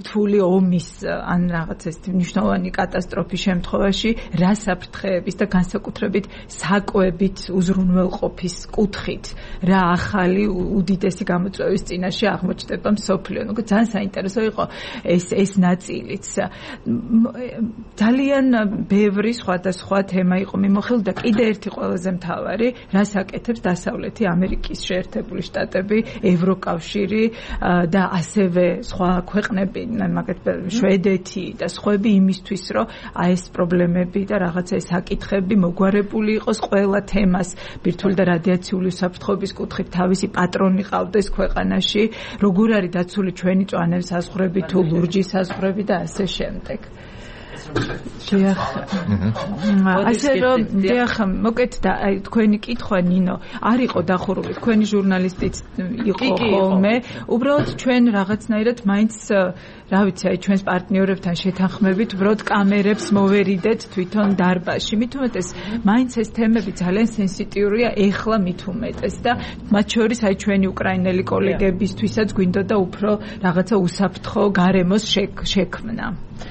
რთული ომის ან რაღაც ეს მნიშვნელოვანი კატასტროფის შემთხვევაში რა საფრთხეების და განსაკუთრებით საკვებით უზრუნველყოფის კუთხით რა ახალი უდიდესი გამოწვევის წინაშე აღმოჩნდება მსოფლიო. ნუ ძალიან საინტერესო იყო ეს ეს ნაწილიც. ძალიან ბევრი სხვადასხვა თემა იყო მიმოხილული და კიდე ერთი ყველაზე მთავარი, რას აკეთებს დასავლეთი ამერიკის შეერთებული შტატები, ევროკავშირი და ასევე სხვა ქვეყნები, მაგალითად შვედეთი და სხვები იმისთვის, რომ აი ეს პრობლემები და რაღაცა ეს საკითხები მოგვარებული იყოს ყველა თემას ბირთვული და რადიაციული უსაფრთხოების კუთხით თავისი პატრონი ყავდეს ქვეყანაში, როგორ არის დაცული ჩვენი წვანების საზღვრები თუ ლურჯის საზღვრები და ასე შემდეგ. დიახ. ასე რომ დიახ, მოკეთ და აი თქვენი კითხვა ნინო არ იყო დახურული, თქვენი ჟურნალისტიც იყო ხოლმე, უბრალოდ ჩვენ რაღაცნაირად მაინც რა ვიცი, აი ჩვენს პარტნიორებთან შეთანხმებით, უბრალოდ კამერებს მოვერიდეთ თვითონ დარბაზში. მით უმეტეს, მაინც ეს თემები ძალიან სენსიტიურია ეხლა მით უმეტეს და მათ შორის აი ჩვენი უკრაინელი კოლეგებისთვისაც გვინდოდა უფრო რაღაცა უსაფრთხო გარემოს შექმნა.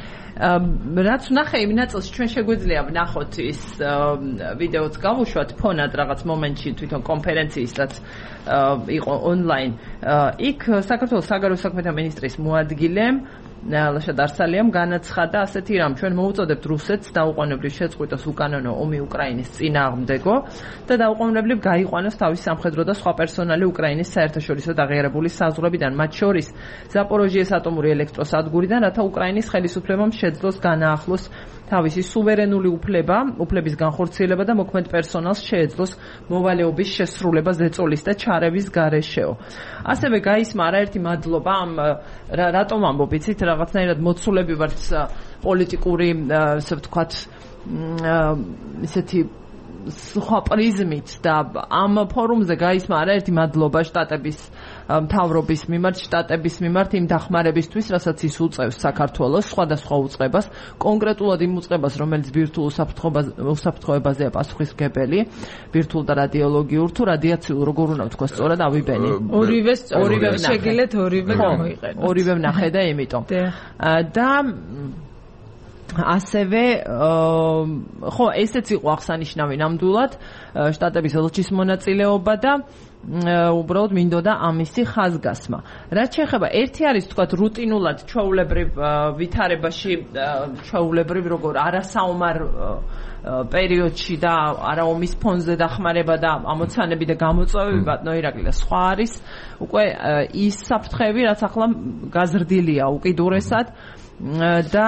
რაც ვნახე იმ ნაწილში ჩვენ შეგვიძლია ვნახოთ ის ვიდეოც გავუშვათ ფონად რაღაც მომენტში თვითონ კონფერენციის რაც იყო ონლაინ. იქ საქართველოს საგარეო საქმეთა მინისტრის მოადგილე ლაშა დარსალიამ განაცხადა ასეთი რამ, ჩვენ მოუწოდებთ რუსეთს დაუყოვნებლივ შეწყვიტოს უკანონო ომი უკრაინის წინააღმდეგო და დაუყოვნებლივ გაიყვანოს თავის სამხედრო და სხვა პერსონალი უკრაინის საერთაშორისო დაღიარებული საზღვრებიდან, მათ შორის ზაპოროჟიეს ატომური ელექტროსადგურიდან, რათა უკრაინის ხელისუფლებამ შეძლოს განაახლოს თავისი სუვერენული უფლება, უფლების განხორციელება და მოქმედ პერსონალს შეეძლოს მოვალეობის შესრულება ზეწოლის და ჩარევის გარეშეო. ასევე გაისმა არაერთი მადლობა ამ რატომ ამბობ, იცით, რაღაცნაირად მოცულები ვართ პოლიტიკური, ასე ვთქვათ, ისეთი სხვა პრიზმით და ამ ფორუმზე გაისმა არაერთი მადლობა შტატების მთავრობის მიმართ, შტატების მიმართ იმ დახმარებისთვის, რასაც ის უწევს საქართველოს სხვადასხვა უწყებას, კონკრეტულად იმ უწყებას, რომელიც ბირთვულ უსაფრთხოებაზეა პასუხისმგებელი, ბირთვულ და რადიოლოგიურ თუ რადიაციულ, როგორ უნდა ვთქვა სწორად ავიბენი. ორივე ორივე შეგილეთ, ორივე გამოიყენოთ. ორივე ვნახე და იმიტომ. და ასევე ხო ესეც იყო აღსანიშნავი ნამდვილად შტატების ელჩის მონაწილეობა და უბრალოდ მინდოდა ამისი ხაზგასმა. რაც შეეხება, ერთი არის თქვათ რუტინულად ჩვეულებრივ ვითარებაში, ჩვეულებრივ როგორ არასაომარ პერიოდში და არაომის ფონზე დახმარება და ამოცანები და გამოწვევები ბატონო ირაკლი და სხვა არის უკვე ის საფრთხეები, რაც ახლა გაზრდილია უკიდურესად და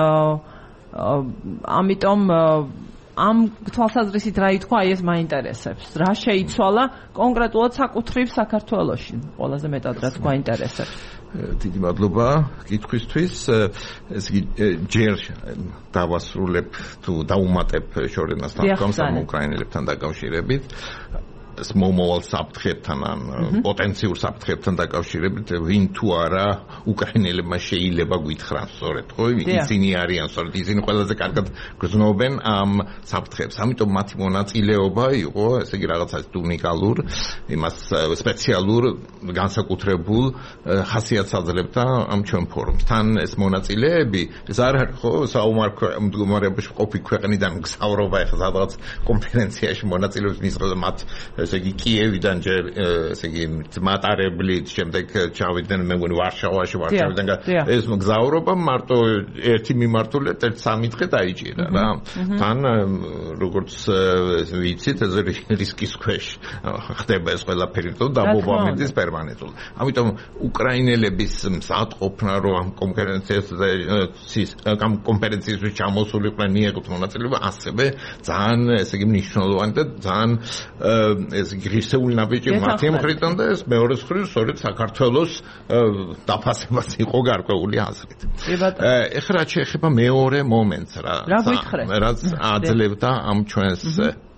ამიტომ ამ თვალსაზრისით რა ითქვა, აი ეს მაინტერესებს. რა შეიცვალა კონკრეტულად საკუთრივ საქართველოში, ყველაზე მეტად რაც გვაინტერესებს. დიდი მადლობა კითხვისთვის. ესე იგი ჯერ დავასრულებ თუ დაუმატებ შორენას თამაშს უკრაინელებთან დაკავშირებით. მომავალ საფრთხებთან ან პოტენციურ საფრთხებთან დაკავშირებით ვინ თუ არა უკრაინელებმა შეიძლება გითხრან სწორედ ხო ისინი არიან სწორედ ისინი ყველაზე კარგად გრძნობენ ამ საფრთხებს, ამიტომ მათი მონაწილეობა იყო ესე იგი რაღაცა უნიკალურ, იმას სპეციალურ, განსაკუთრებულ ხასიათს აძლევდა ამ ჩვენ ფორუმს. თან ეს მონაწილეები ეს არ არის ხო საომარ მდგომარეობაში ყოფილი ქვეყნიდან გზავრობა ეხლა სადღაც კონფერენციაში მონაწილეობს მისღება მათ ესე იგი კიევიდან ჯერ ესე იგი მატარებლით შემდეგ ჩავიდნენ მე მგონი ვარშავაში ვარშავიდან ეს მგზავრობა მარტო ერთი მიმართულებით ერთ სამი დღე დაიჭირა რა თან როგორც ვიცით ეს რისკის ქვეშ ხდება ეს ყველაფერი და დაბობამედის პერმანენტულად. ამიტომ უკრაინელების მსაყოფნა რომ ამ კონფერენციის ამ კონფერენციაში ჩამოსულიყვნენ მიიღოთ მონაწილეობა ასევე ძალიან ესე იგი მნიშვნელოვანი და ძალიან ეს ღირსეული ნაბიჯი მათი მხრიდან და ეს მეორე მხრივ სწორედ საქართველოს დაფასებას იყო გარკვეული აზრით. ეხლა რაც შეეხება მეორე მომენტს რა რაც აძლევდა ამ ჩვენს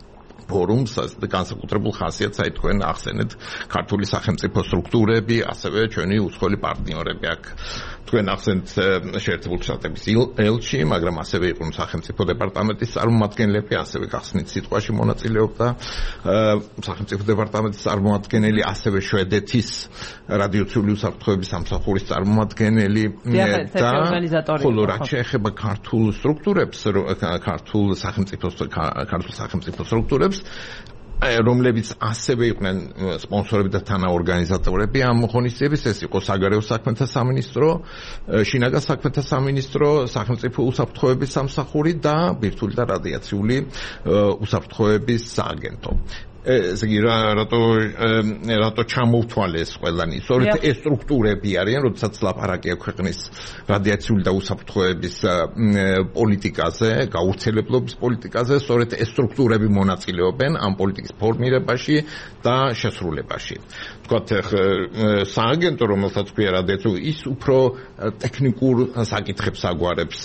ფორუმს განსაკუთრებულ ხასიათს აი თქვენ ახსენეთ ქართული სახელმწიფო სტრუქტურები, ასევე ჩვენი უცხოელი პარტნიორები აქ თქვენ ახსენეთ შეერთებული შტატების ელჩი, მაგრამ ასევე იყო სახელმწიფო დეპარტამენტის წარმომადგენლები, ასევე გახსნით სიტყვაში მონაწილეობდა სახელმწიფო დეპარტამენტის წარმომადგენელი, ასევე შვედეთის რადიოციული უსაფრთხოების სამსახურის წარმომადგენელი და ხოლო რაც შეეხება ქართულ სტრუქტურებს, ქართულ სახელმწიფო ქართულ სახელმწიფო სტრუქტურებს რომლებიც ასევე იყვნენ სპონსორები და თანაორგანიზატორები ამ ღონისძიების, ეს იყო საგარეო საქმეთა სამინისტრო, შინაგან საქმეთა სამინისტრო, სახელმწიფო უსაფრთხოების სამსახური და ბირთვული და რადიაციული უსაფრთხოების სააგენტო. ესე იგი რატო რატო ჩამოვთვალეს ყველანი სწორედ ეს სტრუქტურები არიან, როდესაც ლაპარაკია ქვეყნის რადიაციული და უსაფრთხოების პოლიტიკაზე, გავრცელებლობის პოლიტიკაზე, სწორედ ეს სტრუქტურები მონაწილეობენ ამ პოლიტიკის ფორმირებაში და შესრულებაში. ვთქვათ, სააგენტო, რომელსაც ქვია რადიაციული, ის უფრო ტექნიკურ საკითხებს აგვარებს,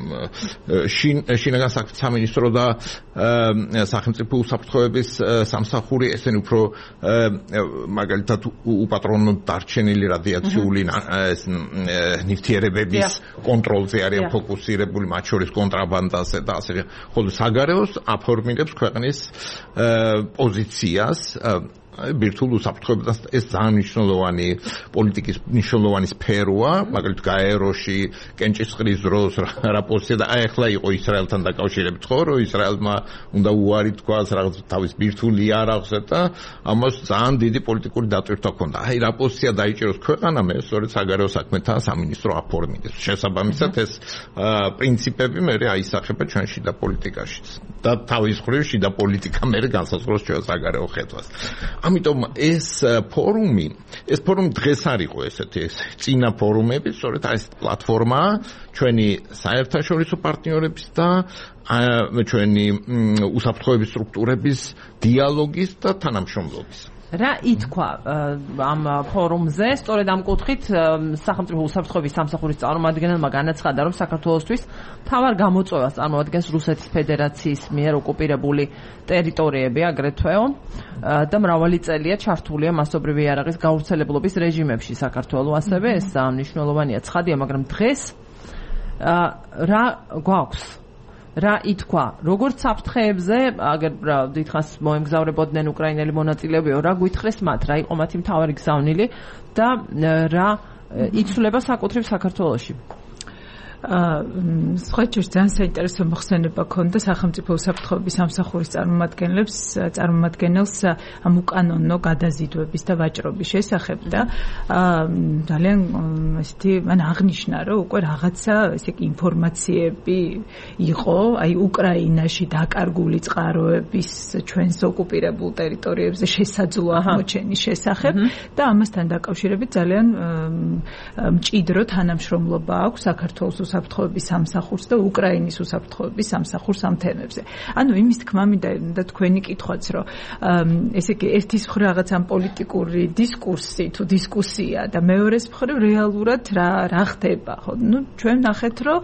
შინაგან საქმეთა სამინისტრო და სახელმწიფო უსაფრთხოების სამსახური ესენ უფრო მაგალითად უპატრონო დარჩენილი რადიაციული ნივთიერებების კონტროლზე არიან ფოკუსირებული, მათ შორის კონტრაბანდაზე და ასე. ხოლო საგარეოს აფორმირებს ქვეყნის პოზიციას ბირთვულ უსაფრთხოებასთან. ეს ძალიან მნიშვნელოვანი პოლიტიკის მნიშვნელოვანი სფეროა, მაგალითად გაეროში კენჭისყრის დროს რა პოზიცია და აი ახლა იყო ისრაელთან დაკავშირებით ხო, რომ ისრაელმა უნდა უარი თქვას რაღაც თავის ბირთვული იარაღზე და ამას ძალიან დიდი პოლიტიკური დატვირთვა ჰქონდა. აი რა პოზიცია დაიჭიროს ქვეყანამ, ეს სწორედ საგარეო საქმეთა სამინისტრო აფორმირებს. შესაბამისად ეს პრინციპები მე აისახება ჩვენ შიდა პოლიტიკაშიც და თავის მხრივ შიდა პოლიტიკა მე განსაზღვროს ჩვენ საგარეო ხედვას. ამიტომ ეს ფორუმი, ეს ფორუმი დღეს არ იყო ესეთი წინა ფორუმები, სწორედ ეს პლატფორმა ჩვენი საერთაშორისო პარტნიორების და ჩვენი უსაფრთხოების სტრუქტურების დიალოგის და თანამშრომლობის. რა ითქვა ამ ფორუმზე, სწორედ ამ კუთხით სახელმწიფო უსაფრთხოების სამსახურის წარმომადგენელმა განაცხადა, რომ საქართველოსთვის მთავარ გამოწვევას წარმოადგენს რუსეთის ფედერაციის მიერ ოკუპირებული ტერიტორიები აგრეთვეო და მრავალი წელია ჩართულია მასობრივი იარაღის გავრცელებლობის რეჟიმებში საქართველოს, ასევე ეს მნიშვნელოვანია ცხადია, მაგრამ დღეს რა გვაქვს? რა ითქვა, როგორც საფრთხეებზე, აგერ დიდხანს მოემგზავრებოდნენ უკრაინელი მონაწილეებიო, რა გვითხრეს მათ, რა იყო მათი მთავარი გზავნილი და რა იცვლება საკუთრივ საქართველოში? სხვა ჯერ ძალიან საინტერესო მოხსენება ქონდა სახელმწიფო უსაფრთხოების სამსახურის წარმომადგენლებს წარმომადგენელს ამ უკანონო გადაზიდვების და ვაჭრობის შესახებ და ძალიან ესეთი მან აღნიშნა, რომ უკვე რაღაცა ესე იგი ინფორმაციები იყო აი უკრაინაში დაკარგული წყაროების ჩვენს ოკუპირებულ ტერიტორიებზე შესაძლო აღმოჩენის შესახებ და ამასთან დაკავშირებით ძალიან მჭიდრო თანამშრომლობა აქვს საქართველოს უსაფრთხოების სამსახურს და უკრაინის უსაფრთხოების სამსახურს ამ თემებზე. ანუ იმის თქმა მინდა და თქვენი კითხვაც, რომ ესე იგი ერთის მხრივ რაღაც ამ პოლიტიკური დისკურსი თუ დისკუსია და მეორეს მხრივ რეალურად რა რა ხდება, ხო? ნუ ჩვენ ნახეთ, რომ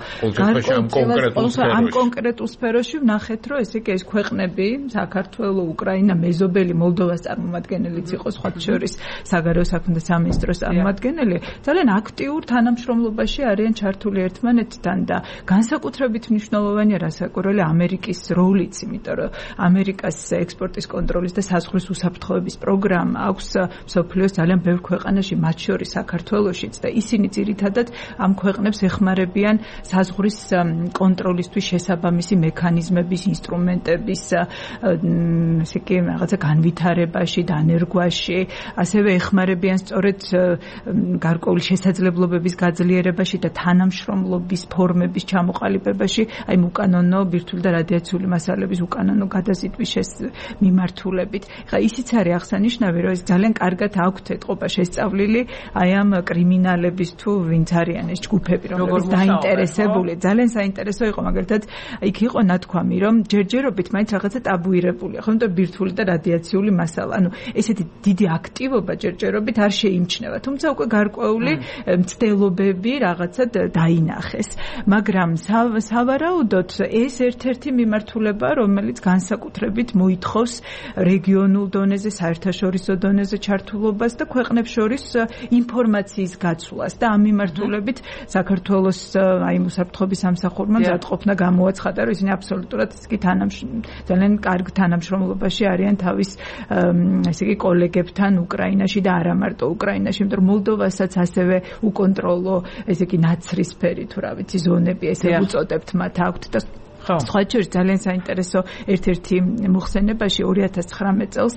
ამ კონკრეტულ სფეროში ვნახეთ, რომ ესე იგი ეს ქვეყნები, საქართველო, უკრაინა, მეზობელი, მოლდოვას წარმომადგენელიც იყო სხვა შორის საგარეო საქმეთა სამინისტროს წარმომადგენელი, ძალიან აქტიურ თანამშრომლობაში არიან ჩართული ერთმანეთთან და განსაკუთრებით მნიშვნელოვანია რასაკვირველი ამერიკის როლიც, იმიტომ რომ ამერიკას ექსპორტის კონტროლის და საზღვრის უსაფრთხოების პროგრამა აქვს მსოფლიოს ძალიან ბევრ ქვეყანაში, მათ შორის საქართველოშიც და ისინი ძირითადად ამ ქვეყნებს ეხმარებიან საზღვრის კონტროლისთვის შესაბამისი მექანიზმების, ინსტრუმენტების ესე იგი რაღაცა განვითარებაში, დანერგვაში, ასევე ეხმარებიან სწორედ გარკვეული შესაძლებლობების გაძლიერებაში და თანამშრომლობის ფორმების ჩამოყალიბებაში, აი უკანონო ბირთვული და რადიაციული მასალების უკანონო გადაზიდვის მიმართულებით. ხა ისიც არის აღსანიშნავი, რომ ეს ძალიან კარგად აქვთ ეთყობა შესწავლილი აი ამ კრიმინალების თუ ვინც არიან ეს ჯგუფები, რომლებიც დაინტერესებული, ძალიან საინტერესო იყო, მაგალითად, იქ იყო ნათქვამი, რომ ჯერჯერობით მაინც რაღაცა ტაბუირებულია, ხო, იმიტომ ბირთვული და რადიაციული მასალა. ანუ ესეთი დიდი აქტივობა ჯერჯერობით არ შეიმჩნევა, თუმცა უკვე გარკვეული მცდელობები რაღაცა დაინახეს. აკითხეს, მაგრამ სავარაუდოდ ეს ერთ-ერთი მიმართულება, რომელიც განსაკუთრებით მოითხოვს რეგიონულ დონეზე, საერთაშორისო დონეზე ჩართულობას და ქვეყნებს შორის ინფორმაციის გაცვლას და ამ მიმართულებით საქართველოს აი უსაფრთხოების სამსახურმა მზადყოფნა გამოაცხადა, რომ ისინი აბსოლუტურად ის კი ძალიან კარგ თანამშრომლობაში არიან თავის ესე იგი კოლეგებთან უკრაინაში და არა მარტო უკრაინაში, იმიტომ რომ მოლდოვასაც ასევე უკონტროლო ესე იგი ნაცრისფერი თუ რა ვიცი ზონები ესე უწოდებთ მათ აქვთ და სხვა შორის ძალიან საინტერესო ერთ-ერთი მოხსენებაში ორი ათას ცხრამეტ წელს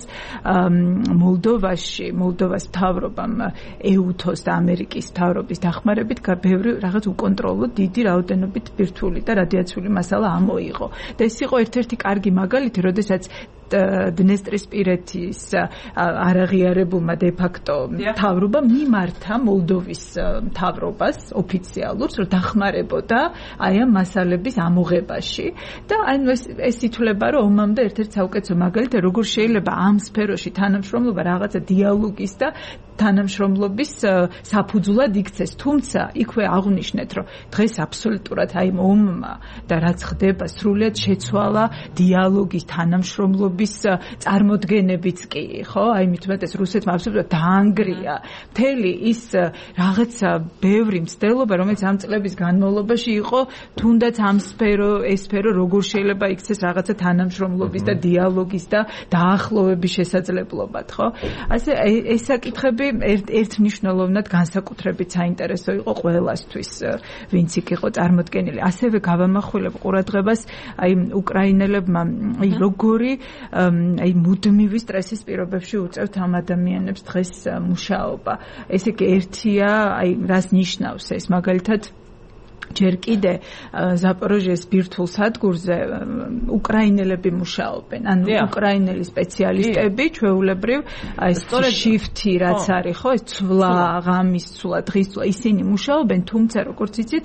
მოლდოვაში მოლდოვას მთავრობამ ეუთოს და ამერიკის მთავრობის დახმარებით ბევრი რაღაც უკონტროლო დიდი რაოდენობით ბირთვული და რადიაციული მასალა ამოიღო და ეს იყო ერთ-ერთი კარგი მაგალითი, როდესაც დნესტრისპირეთის არაღიარებულმა დე-ფაქტო მთავრობამ მიმართა მოლდოვის მთავრობას ოფიციალურს, რომ დახმარებოდა აი ამ მასალების ამოღებაში და ანუ ეს ეს ითვლება, რომ ომამდე ერთ-ერთი საუკეთესო მაგალითი, როგორ შეიძლება ამ სფეროში თანამშრომლობა რაღაცა დიალოგის და თანამშრომლობის საფუძვლად იქცეს, თუმცა იქვე აღვნიშნეთ, რომ დღეს აბსოლუტურად აი ომმა და რაც ხდება სრულიად შეცვალა დიალოგის თანამშრომლობის წარმოდგენებიც კი, ხო? აი მithumetes რუსეთმა აბსოლუტურად დაანგრია მთელი ის რაღაცა ბევრი მცდელობა, რომელიც ამ წლების განმავლობაში იყო, თუნდაც ამ სფერო, ეს სფერო როგორ შეიძლება იქცეს რაღაცა თანამშრომლობის და დიალოგის და დაახლოების შესაძლებლობად, ხო? ასე ეს საკითხები ერთმნიშვნელოვნად განსაკუთრებით საინტერესო იყო ყველასთვის, ვინც იქ იყო წარმოდგენილი. ასევე გავამახვილებ ყურადღებას აი უკრაინელებმა აი როგორი აი მუდმივი სტრესის პირობებში უწევთ ამ ადამიანებს დღეს მუშაობა. ესე იგი ერთია, აი რას ნიშნავს ეს მაგალითად ჯერ კიდე ზაპოროჟიეს ბირთვულ სადგურზე უკრაინელები მუშაობენ, ანუ უკრაინელი სპეციალისტები, ჩვეულებრივ აი სწორედ შიფთი რაც არის, ხო, ეს ცვლა, ღამის ცვლა, დღის ცვლა, ისინი მუშაობენ, თუმცა როგორც იცით,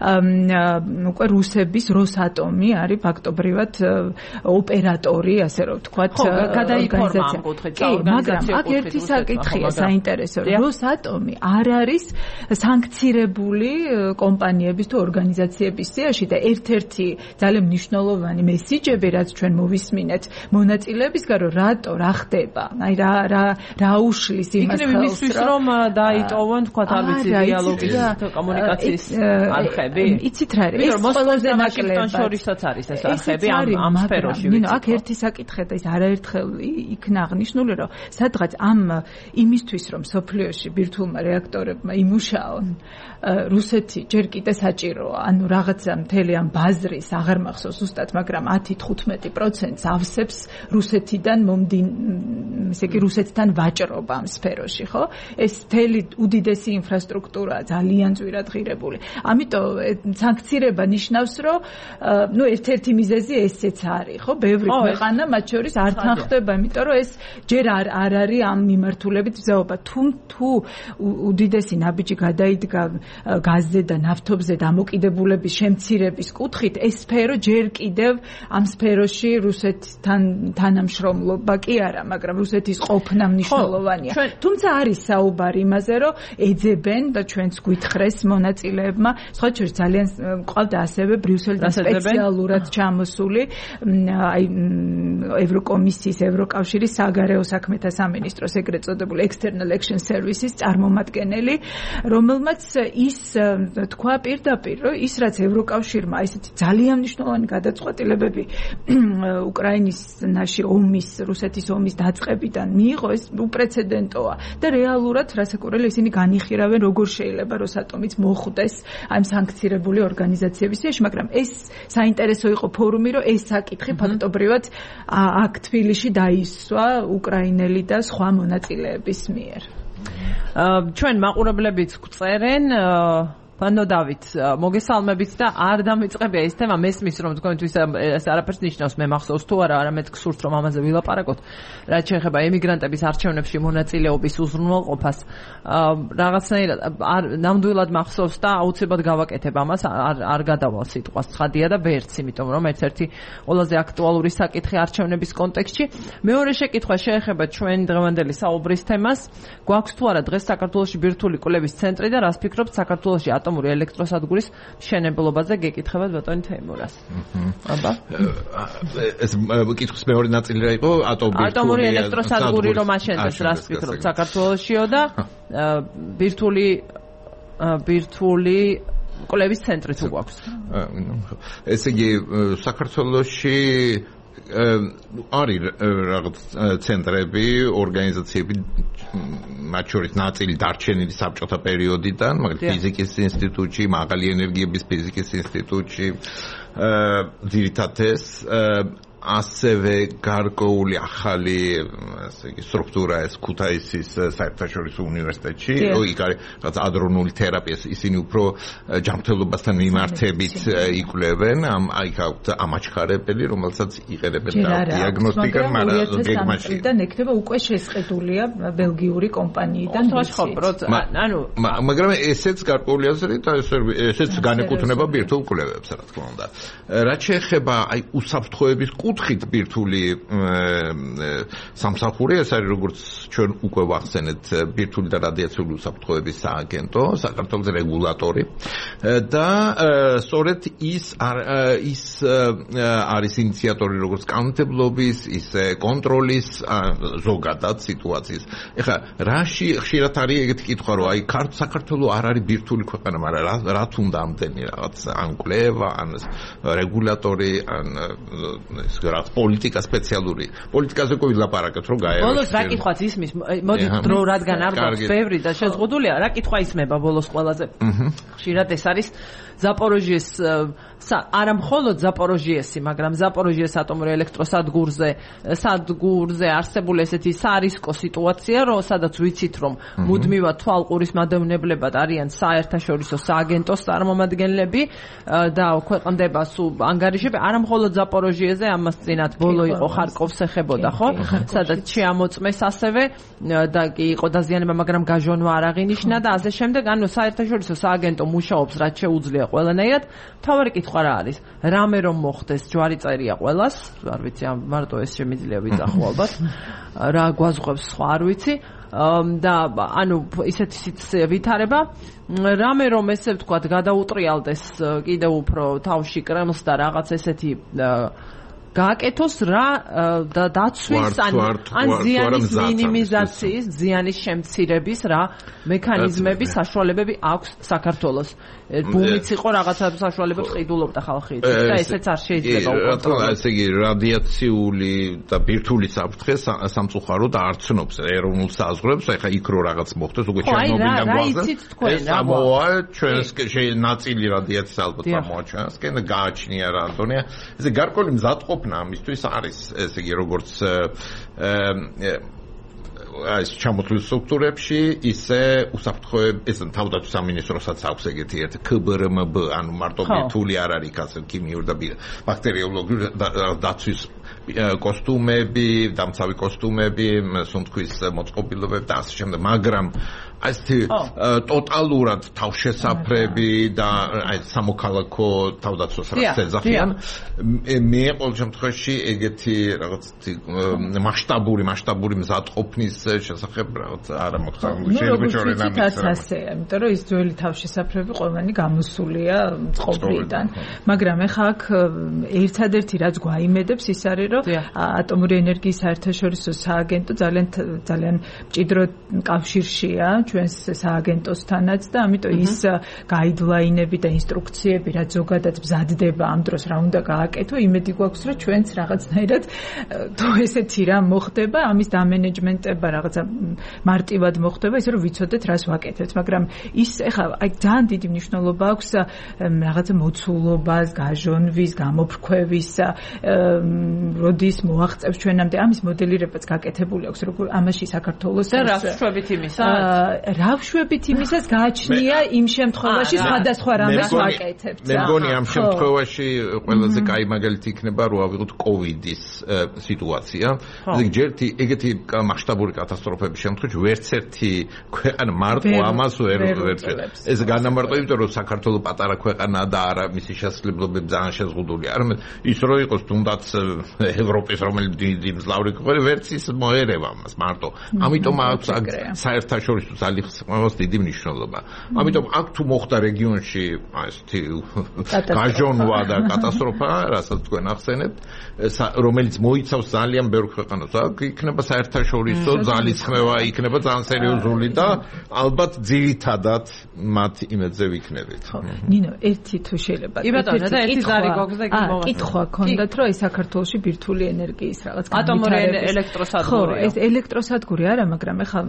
უკვე რუსების როსატომი არის ფაქტობრივად ოპერატორი, ასე რომ ვთქვათ, გადაიფორმა ამ კუთხით საორგანიზაციო კუთხით. აქ ერთი საკითხია საინტერესო, რომ როსატომი არ არის სანქცირებული კომპანიების თუ ორგანიზაციების სიაში და ერთ-ერთი ძალიან მნიშვნელოვანი მესიჯები, რაც ჩვენ მოვისმინეთ მონაწილეებისგან, რომ რატო რა ხდება, აი რა რა რა უშლის იმას ხელს, იმისთვის რომ დაიტოვონ, თქვა, არ ვიცი, დიალოგის და კომუნიკაციის არხები. იცით რა არის? ეს ყველაზე ნაკლებად შორისაც არის ეს არხები ამ ამ სფეროში. ნინო, აქ ერთი საკითხია და ის არაერთხელ იქნა აღნიშნული, რომ სადღაც ამ იმისთვის, რომ სოფლიოში ბირთვულმა რეაქტორებმა იმუშაონ, რუსეთი ჯერ კიდე საჭიროა, ანუ რაღაცა მთელი ამ ბაზრის აღარ მახსოვს ზუსტად, მაგრამ ათი თხუთმეტი პროცენტს ავსებს რუსეთიდან მომდინ, ესე იგი რუსეთთან ვაჭრობა ამ სფეროში, ხო? ეს მთელი უდიდესი ინფრასტრუქტურა ძალიან ძვირად ღირებული. ამიტომ სანქცირება ნიშნავს, რომ ნუ ერთ-ერთი მიზეზი ესეც არის, ხო? ბევრი ქვეყანა, მათ შორის არ თანხდება, იმიტომ რომ ეს ჯერ არ არ არის ამ მიმართულებით ზაობა. თუ თუ უდიდესი ნაბიჯი გადაიდგა გაზზე და ნავთობზე დამოკიდებულების შემცირების კუთხით, ეს სფერო ჯერ კიდევ ამ სფეროში რუსეთთან თანამშრომლობა კი არა, მაგრამ რუსეთის ყოფნა მნიშვნელოვანია. თუმცა არის საუბარი იმაზე, რომ ეძებენ და ჩვენც გვითხრეს მონაწილეებმა, სხვა შორის ძალიან ყავდა ასევე ბრიუსელიდან სპეციალურად ჩამოსული აი ევროკომისიის, ევროკავშირის საგარეო საქმეთა სამინისტროს ეგრეთ წოდებული External Action Services წარმომადგენელი, რომელმაც ის თქვა პირდაპირ, რომ ის რაც ევროკავშირმა ესეთი ძალიან მნიშვნელოვანი გადაწყვეტილებები უკრაინისში ომის, რუსეთის ომის დაწყებიდან მიიღო, ეს უპრეცედენტოა და რეალურად რასაკურველი ისინი განიხირავენ, როგორ შეიძლება როსატომიც მოხვდეს ამ სანქცირებული ორგანიზაციების სიაში, მაგრამ ეს საინტერესო იყო ფორუმი, რომ ეს საკითხი ფაქტობრივად აქ თბილისში დაისვა უკრაინელი და სხვა მონაწილეების მიერ. ჩვენ მაყურებლებიც გვწერენ ბანდო დავით, მოგესალმებით და არ დამიწყებია ეს თემა, მესმის რომ თქვენთვის ეს არაფერს ნიშნავს, მე მახსოვს თუ არა, არამედ გსურთ რომ ამაზე ვილაპარაკოთ, რაც შეეხება ემიგრანტების არჩევნებში მონაწილეობის უზრუნველყოფას. რაღაცნაირად ნამდვილად მახსოვს და აუცილებლად გავაკეთებ ამას, არ არ გადავალ სიტყვას ცხადია და ვერც, იმიტომ რომ ერთ-ერთი ყველაზე აქტუალური საკითხი არჩევნების კონტექსტში. მეორე შეკითხვა შეეხება ჩვენ დღევანდელი საუბრის თემას. გვაქვს თუ არა დღეს საქართველოში ბირთვული კვლევის ცენტრი და რას ფიქრობთ საქართველოში ატომ ატომური ელექტროსადგურის მშენებლობაზე გეკითხებათ ბატონი თეიმურას. აბა. ეს კითხვის მეორე ნაწილი რა იყო? ატომური ელექტროსადგური რომ აშენდეს, რას ფიქრობთ საქართველოსშიო და ბირთვული ბირთვული კვლევის ცენტრი თუ გვაქვს. ესე იგი საქართველოში არის რაღაც ცენტრები, ორგანიზაციები, მათ შორის ნაწილი დარჩენილი საბჭოთა პერიოდიდან, მაგალითად ფიზიკის ინსტიტუტში, მაღალი ენერგიების ფიზიკის ინსტიტუტში, ძირითადად ეს ასევე გარკვეული ახალი ასე იგი სტრუქტურა ეს ქუთაისის საერთაშორისო უნივერსიტეტში, იქ არის რაღაც ადრონული თერაპია, ისინი უფრო ჯანმრთელობასთან მიმართებით იკვლევენ, ამ აი გაქვთ ამაჩხარებელი, რომელსაც იყენებენ დიაგნოსტიკად, მაგრამ გეგმაში და ნექნება უკვე შესყიდულია ბელგიური კომპანიიდან. ანუ მაგრამ ესეც გარკვეული აზრით ესეც განეკუთვნება ბირთვულ კვლევებს, რა თქმა უნდა. რაც შეეხება აი უსაფრთხოების კუთხით ბირთვული სამსახური, ეს არის როგორც ჩვენ უკვე ვახსენეთ ბირთვული და რადიაციული უსაფრთხოების სააგენტო, საქართველოს რეგულატორი და სწორედ ის ის არის ინიციატორი როგორც კანონმდებლობის, ისე კონტროლის ზოგადად სიტუაციის. ეხლა რაში ხშირად არის ეგეთი კითხვა, რომ აი საქართველოს არ არის ბირთვული ქვეყანა, მაგრამ რა თუნდა ამდენი რაღაც ან კვლევა, ან რეგულატორი, ან რაც პოლიტიკა სპეციალური. პოლიტიკაზე უკვე ვილაპარაკეთ, რომ გაეროს. ბოლოს რა კითხვაც ისმის, მოდი დრო რადგან არ გვაქვს ბევრი და შეზღუდულია, რა კითხვა ისმება ბოლოს ყველაზე. ხშირად ეს არის ზაპოროჟიეს არა მხოლოდ ზაპოროჟიესი, მაგრამ ზაპოროჟიეს ატომური ელექტროსადგურზე, სადგურზე არსებული ესეთი სარისკო სიტუაცია, რომ სადაც ვიცით, რომ მუდმივად თვალყურის მადევნებლებად არიან საერთაშორისო სააგენტოს წარმომადგენლები და ქვეყნდება სულ ანგარიშები, არა მხოლოდ ზაპოროჟიეზე, ამას წინათ ბოლო იყო ხარკოვს ეხებოდა, ხო? სადაც შეამოწმეს ასევე და კი იყო დაზიანება, მაგრამ გაჟონვა არ აღინიშნა და ასე შემდეგ, ანუ საერთაშორისო სააგენტო მუშაობს, რაც შეუძლია ყველანაირად. თავარი კითხვა რა არის? რამე რომ მოხდეს, ჯვარი წერია ყველას, არ ვიცი, მარტო ეს შემიძლია ვიძახო ალბათ. რა გვაზღვევს სხვა არ ვიცი. და ანუ ისეთი ვითარება რამე რომ ესე ვთქვათ გადაუტრიალდეს კიდევ უფრო თავში კრემლს და რაღაც ესეთი გააკეთოს რა და დაცვის ან ზიანის მინიმიზაციის, ზიანის შემცირების რა მექანიზმები, საშუალებები აქვს საქართველოს. ბუმიც იყო რაღაცა საშუალებებს ყიდულობდა ხალხი და ესეც არ შეიძლება უკონტროლოს. ესე იგი რადიაციული და ბირთვული საფრთხე სამწუხაროდ არ ცნობს ეროვნულ საზღვრებს, ახლა იქ რო რაღაც მოხდეს უკვე ჩერნობილიდან გვახსენს. ეს ამოვა ჩვენს ნაწილი რადიაციის ალბათ ამოვა ჩვენსკენ და გააჩნია რა დონეა. ესე გარკვეული მზადყოფნა ამისთვის არის, ესე იგი როგორც ეს ჩამოთვლილ სტრუქტურებში, ისე უსაფრთხოების ეს თავდაცვის სამინისტროსაც აქვს ეგეთი ერთ ქ ბ რ მ ბ, ანუ მარტო ბირთვული არ არის ასე ქიმიური და ბაქტერიოლოგიური დაცვის კოსტუმები, დამცავი კოსტუმები, სუნთქვის მოწყობილობები და ასე შემდეგ, მაგრამ ასეთი ტოტალურად თავშესაფრები და აი სამოქალაქო თავდაცვას რაც ეძახიან, მე ყოველ შემთხვევაში ეგეთი რაღაც მასშტაბური მასშტაბური მზადყოფნის შესახებ რაღაც არ მოხსენებული შეიძლება შეიძლება ამის ასე, იმიტომ რომ ის ძველი თავშესაფრები ყველანი გამოსულია წყობრიდან, მაგრამ ეხლა აქ ერთადერთი რაც გვაიმედებს ის არის რომ ატომური ენერგიის საერთაშორისო სააგენტო ძალიან ძალიან მჭიდრო კავშირშია ჩვენს სააგენტოსთანაც და ამიტომ ის გაიდლაინები და ინსტრუქციები რაც ზოგადად მზადდება ამ დროს რა უნდა გააკეთო, იმედი გვაქვს რომ ჩვენც რაღაცნაირად თუ ესეთი რამ მოხდება, ამის დამენეჯმენტება რაღაცა მარტივად მოხდება, ისე რომ ვიცოდეთ რას ვაკეთებთ, მაგრამ ის ეხლა აი ძალიან დიდი მნიშვნელობა აქვს რაღაცა მოცულობას, გაჟონვის, გამოფრქვევის, როდის მოაღწევს ჩვენამდე ამის მოდელირებაც გაკეთებული აქვს, როგორ ამაში საქართველოს და რა შვებით იმისა? რა შვებით იმისას გააჩნია იმ შემთხვევაში სხვადასხვა რამეს ვაკეთებთ. მე მგონი ამ შემთხვევაში ყველაზე კაი მაგალითი იქნება რომ ავიღოთ კოვიდის სიტუაცია. ესე ჯერთი ეგეთი მასშტაბური კატასტროფების შემთხვევაში ვერც ერთი ქვეყანა მარტო ამას ვერ ვერცელებს. ეს განამარტო იმიტომ რომ საქართველოს პატარა ქვეყანაა და არა მისი შესაძლებლობები ძალიან შეზღუდულია. არამედ ის რო იყოს თუნდაც ევროპის რომელიც დიდი მძლავრი ქვეყანა ვერც ის მოერევა მას მარტო. ამიტომ აქვს საერთაშორისო ძალისხმევას დიდი მნიშვნელობა. ამიტომ აქ თუ მოხდა რეგიონში ასეთი გაჟონვა და კატასტროფა, რასაც თქვენ ახსენებთ, რომელიც მოიცავს ძალიან ბევრ ქვეყანას, აქ იქნება საერთაშორისო ძალისხმევა, იქნება ძალიან სერიოზული და ალბათ ძირითადად მათ იმედზე ვიქნებით. ნინო, ერთი თუ შეიძლება. კი ბატონო, და ერთი ზარი გოგს და იგი მოვა. კითხვა ქონდათ, რომ აი საქართველოში ბირთვული ენერგიის რაღაც ატომური ელექტროსადგური. ხო, ეს ელექტროსადგური არა, მაგრამ ეხლა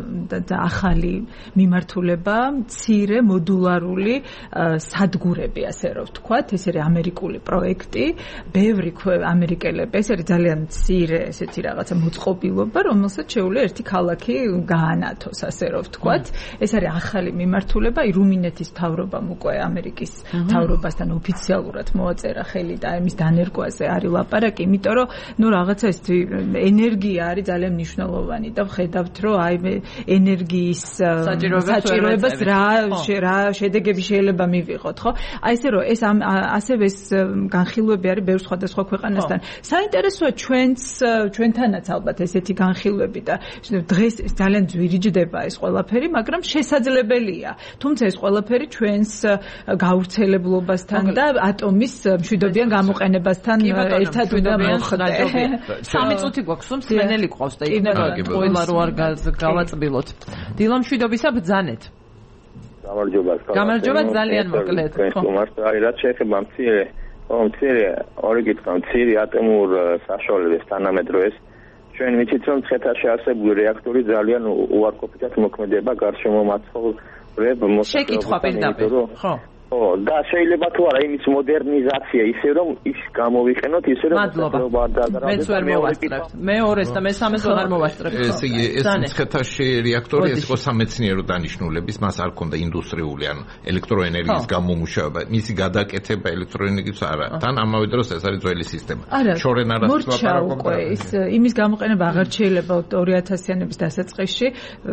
ახალი მიმართულება, მცირე მოდულარული სადგურები, ასე რომ ვთქვათ, ეს არის ამერიკული პროექტი, ბევრი ამერიკელები, ეს არის ძალიან მცირე ესეთი რაღაცა მოწყობილობა, რომელსაც შეუძლია ერთი ქალაქი გაანათოს, ასე რომ ვთქვათ. ეს არის ახალი მიმართულება, აი რუმინეთის მთავრობამ უკვე ამერიკის მთავრობასთან ოფიციალურად მოაწერა ხელი და ამის დანერგვაზე არის ლაპარაკი, იმიტომ რომ ნუ რაღაცა ეს ენერგია არის ძალიან მნიშვნელოვანი და ვხედავთ, რომ აი ენერგიის საჭიროებას რა რა შედეგები შეიძლება მივიღოთ, ხო? აი ესე რომ ეს ასევე ეს განხილვები არის ბევრ სხვადასხვა ქვეყანასთან. საინტერესოა ჩვენც ჩვენთანაც ალბათ ესეთი განხილვები და დღეს ძალიან ძვირიჯდება ეს ყველაფერი, მაგრამ შესაძლებელია. თუმცა ეს ყველაფერი ჩვენს გავრცელებლობასთან და ატომის მშვიდობიან გამოყენებასთან ერთად უნდა მოხდეს. სამი წუთი გვაქვს, რომ სმენელი ყავს და იქნება ყველა რო არ გავაწბილოთ. დილა მშვიდობისა ბრძანეთ. გამარჯობა. გამარჯობა ძალიან მოკლედ. ხო, მართლა აი რაც შეეხება მცირე, ხო, მცირე ორი კითხვა, მცირე ატომურ საშუალებას თანამედროვე ეს ჩვენ ვიცით რომ ცეთაში არსებული რეაქტორი ძალიან უარყოფითად მოქმედება გარშემო მაცხოვრებ მოსახლეობასთან. შეკითხვა პირდაპირ. ხო. ხო, და შეიძლება თუ არა იმის მოდერნიზაცია ისე რომ ის გამოვიყენოთ ისე რომ მოსახლეობა არ დაგარადეს. მეც ვერ მოვასწრებთ. მეორეს და მესამეს ვერ მოვასწრებთ. ესე იგი ეს მცხეთაში რეაქტორი ეს იყო სამეცნიერო დანიშნულების, მას არ ქონდა ინდუსტრიული ან ელექტროენერგიის გამომუშავება, მისი გადაკეთება ელექტროენერგიის არა. თან ამავე დროს ეს არის ძველი სისტემა. შორენ არ არის ლაპარაკობა. ის იმის გამოყენება აღარ შეიძლება ორი ათასიანების დასაწყისში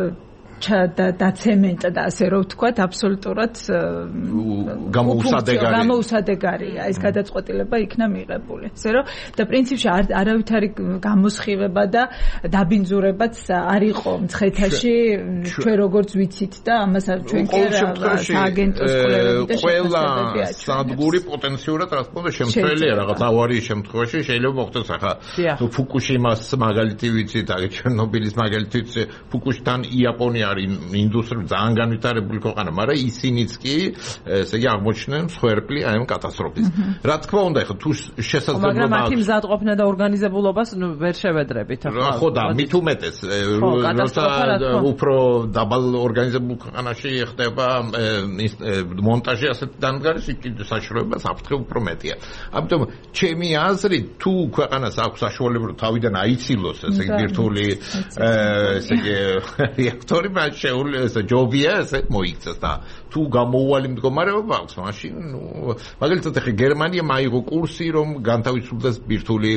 და დაცემენტ და ასე რომ ვთქვათ, აბსოლუტურად გამოუსადეგარი. გამოუსადეგარია ეს გადაწყვეტილება იქნა მიღებული. ასე რომ და პრინციპში არავითარი გამოსხივება და დაბინძურებაც არ იყო მცხეთაში, ჩვენ როგორც ვიცით და ამას ჩვენ კი სააგენტოს კვლევები და ყველა სადგური პოტენციურად რა თქმა უნდა შემცველია რაღაც ავარიის შემთხვევაში შეიძლება მოხდეს ახლა თუ ფუკუშიმას მაგალითი ვიცით, აი ჩერნობილის მაგალითი ვიცით, ფუკუშთან იაპონია ინდუსტრია ძალიან განვითარებული ქვეყანა, მაგრამ ისინიც კი ესე იგი აღმოჩნდნენ მსხვერპლი აი ამ კატასტროფის. რა თქმა უნდა, ხო თუ შესაძლებლობა აქვს. მაგრამ მათი მზადყოფნა და ორგანიზებულობას ვერ შევედრებით ახლა. ხო და მით უმეტეს, როცა უფრო დაბალ ორგანიზებულ ქვეყანაში ხდება მონტაჟი ასეთ დანგარში, საშუალება საფრთხე უფრო მეტია. ამიტომ ჩემი აზრით, თუ ქვეყანას აქვს საშუალება თავიდან აიცილოს ესე იგი ბირთვული ესე იგი რეაქტორი შეუძლია ეს ჯობია ესე მოიქცეს და თუ გამოუვალი მდგომარეობა აქვს მაშინ ნუ მაგალითად ახლა გერმანია მაიღო კურსი რომ განთავისუფლდეს ბირთვული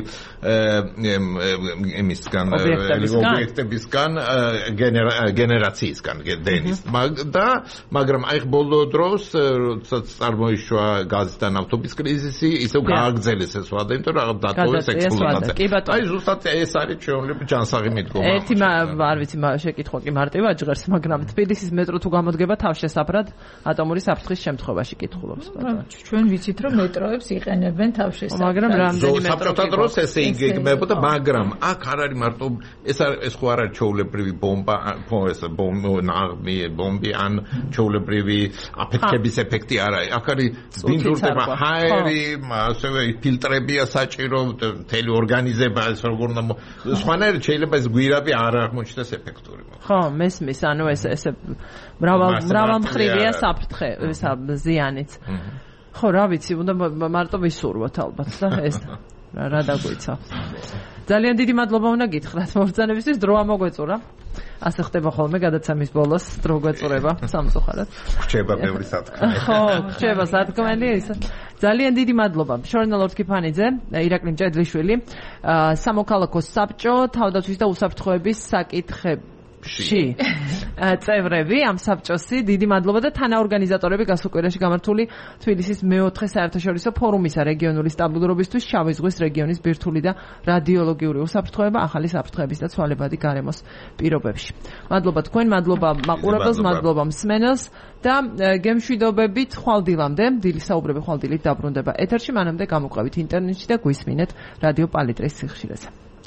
ემისგან ობიექტებისგან გენერაციისგან დენის და მაგრამ აი ბოლო დროს როდესაც წარმოიშვა გაზის და ნავთობის კრიზისი ისევ გააგრძელეს ეს ვადა იმიტომ რომ დატოვეს ექსპლუატაცია აი ზუსტად ეს არის ჩვეულებრივ ჯანსაღი მიდგომა ერთი არ ვიცი შეკითხვა კი მარტივ აჯღერს მაგრამ თბილისის მეტრო თუ გამოდგება თავშესაფრად ატომური საფრთხის შემთხვევაში კითხულობს ბატონო. ჩვენ ვიცით რომ მეტროებს იყენებენ თავშესაფრად. მაგრამ რამდენი მეტრო საბჭოთა დროს ესე იგეგმებოდა, მაგრამ აქ არ არის მარტო ეს ეს ხო არ არის ჩაულებრივი ბომბა, ეს ბომბი, ბომბი ან ჩაულებრივი აფეთქების ეფექტი არ არის. აქ არის ბინძურდება ჰაერი, ასევე ფილტრებია საჭირო, მთელი ორგანიზება ეს როგორ უნდა სხვანაირად შეიძლება ეს გვირაბი არ აღმოჩნდეს ეფექტური. ხო, მესმის, ანუ ეს ესე მრავალ მრავალმხრივია საფრთხე, ესა ზიანიც. ხო, რა ვიცი, უნდა მარტო ვისურვოთ ალბათ და ეს რა დაგვიცა. ძალიან დიდი მადლობა უნდა გითხრათ მობრძანებისთვის, დრო ამოგვეწურა. ასე ხდება ხოლმე გადაცემის ბოლოს დრო გვეწურება სამწუხაროდ. გრჩება ბევრი სათქმელი. ხო, გრჩება სათქმელი ის. ძალიან დიდი მადლობა. შორენა ლორთქიფანიძე, ირაკლი მჭედლიშვილი, სამოქალაქო საბჭო, თავდაცვის და უსაფრთხოების საკითხები ში წევრები ამ საბჭოსი დიდი მადლობა და თანაორგანიზატორები გასუკვირაში გამართული თბილისის მეოთხე საერთაშორისო ფორუმისა რეგიონული სტაბილურობისთვის შავი ზღვის რეგიონის ბირთვული და რადიოლოგიური უსაფრთხოება ახალი საფრთხეების და ცვალებადი გარემოს პირობებში. მადლობა თქვენ, მადლობა მაყურებელს, მადლობა მსმენელს და გემშვიდობებით ხვალდილამდე დილის საუბრები ხვალდილით დაბრუნდება ეთერში, მანამდე გამოყვებით ინტერნეტში და გვისმინეთ რადიო პალიტრის სიხშირეზე.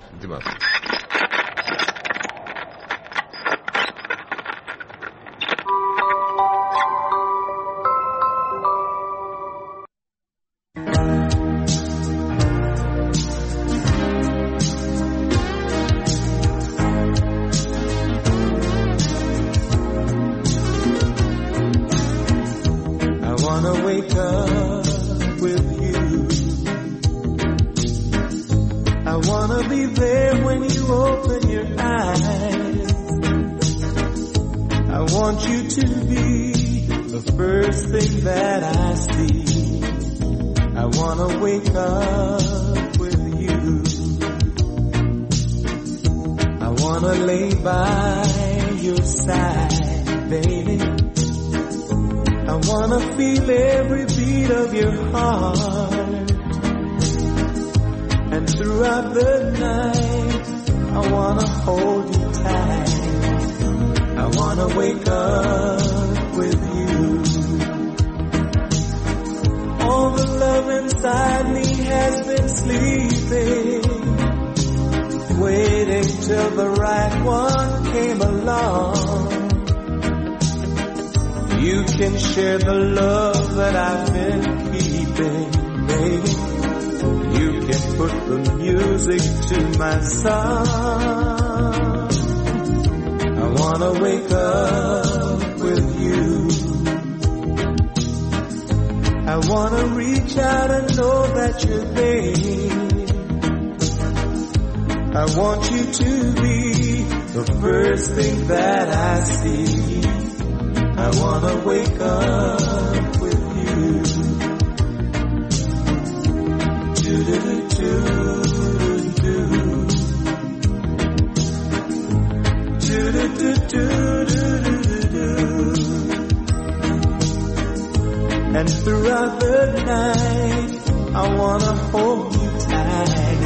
And throughout the night, I wanna hold you tight.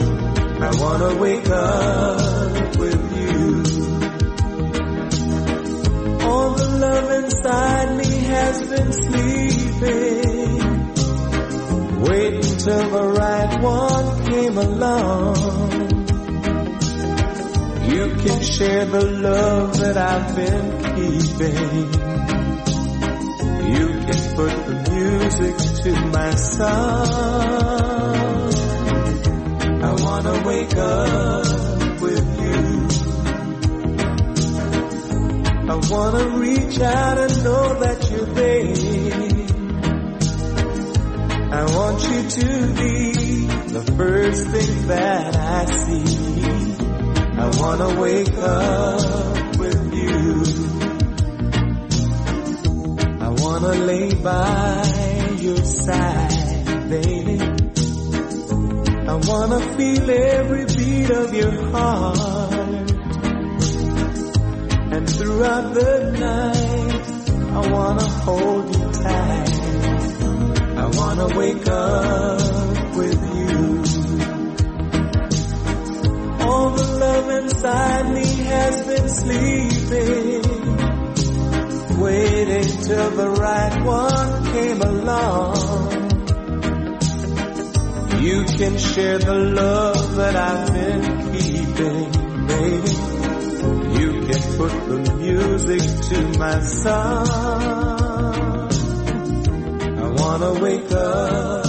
I wanna wake up with you. All the love inside me has been sleeping, waiting till the right one came along. You can share the love that I've been keeping. You can put the music to my song. I wanna wake up with you. I wanna reach out and know that you're there. I want you to be the first thing that I see. I wanna wake up with you. I wanna lay by your side, baby. I wanna feel every beat of your heart. And throughout the night, I wanna hold you tight. I wanna wake up with you. All the love inside me has been sleeping, waiting till the right one came along. You can share the love that I've been keeping, baby. You can put the music to my song. I wanna wake up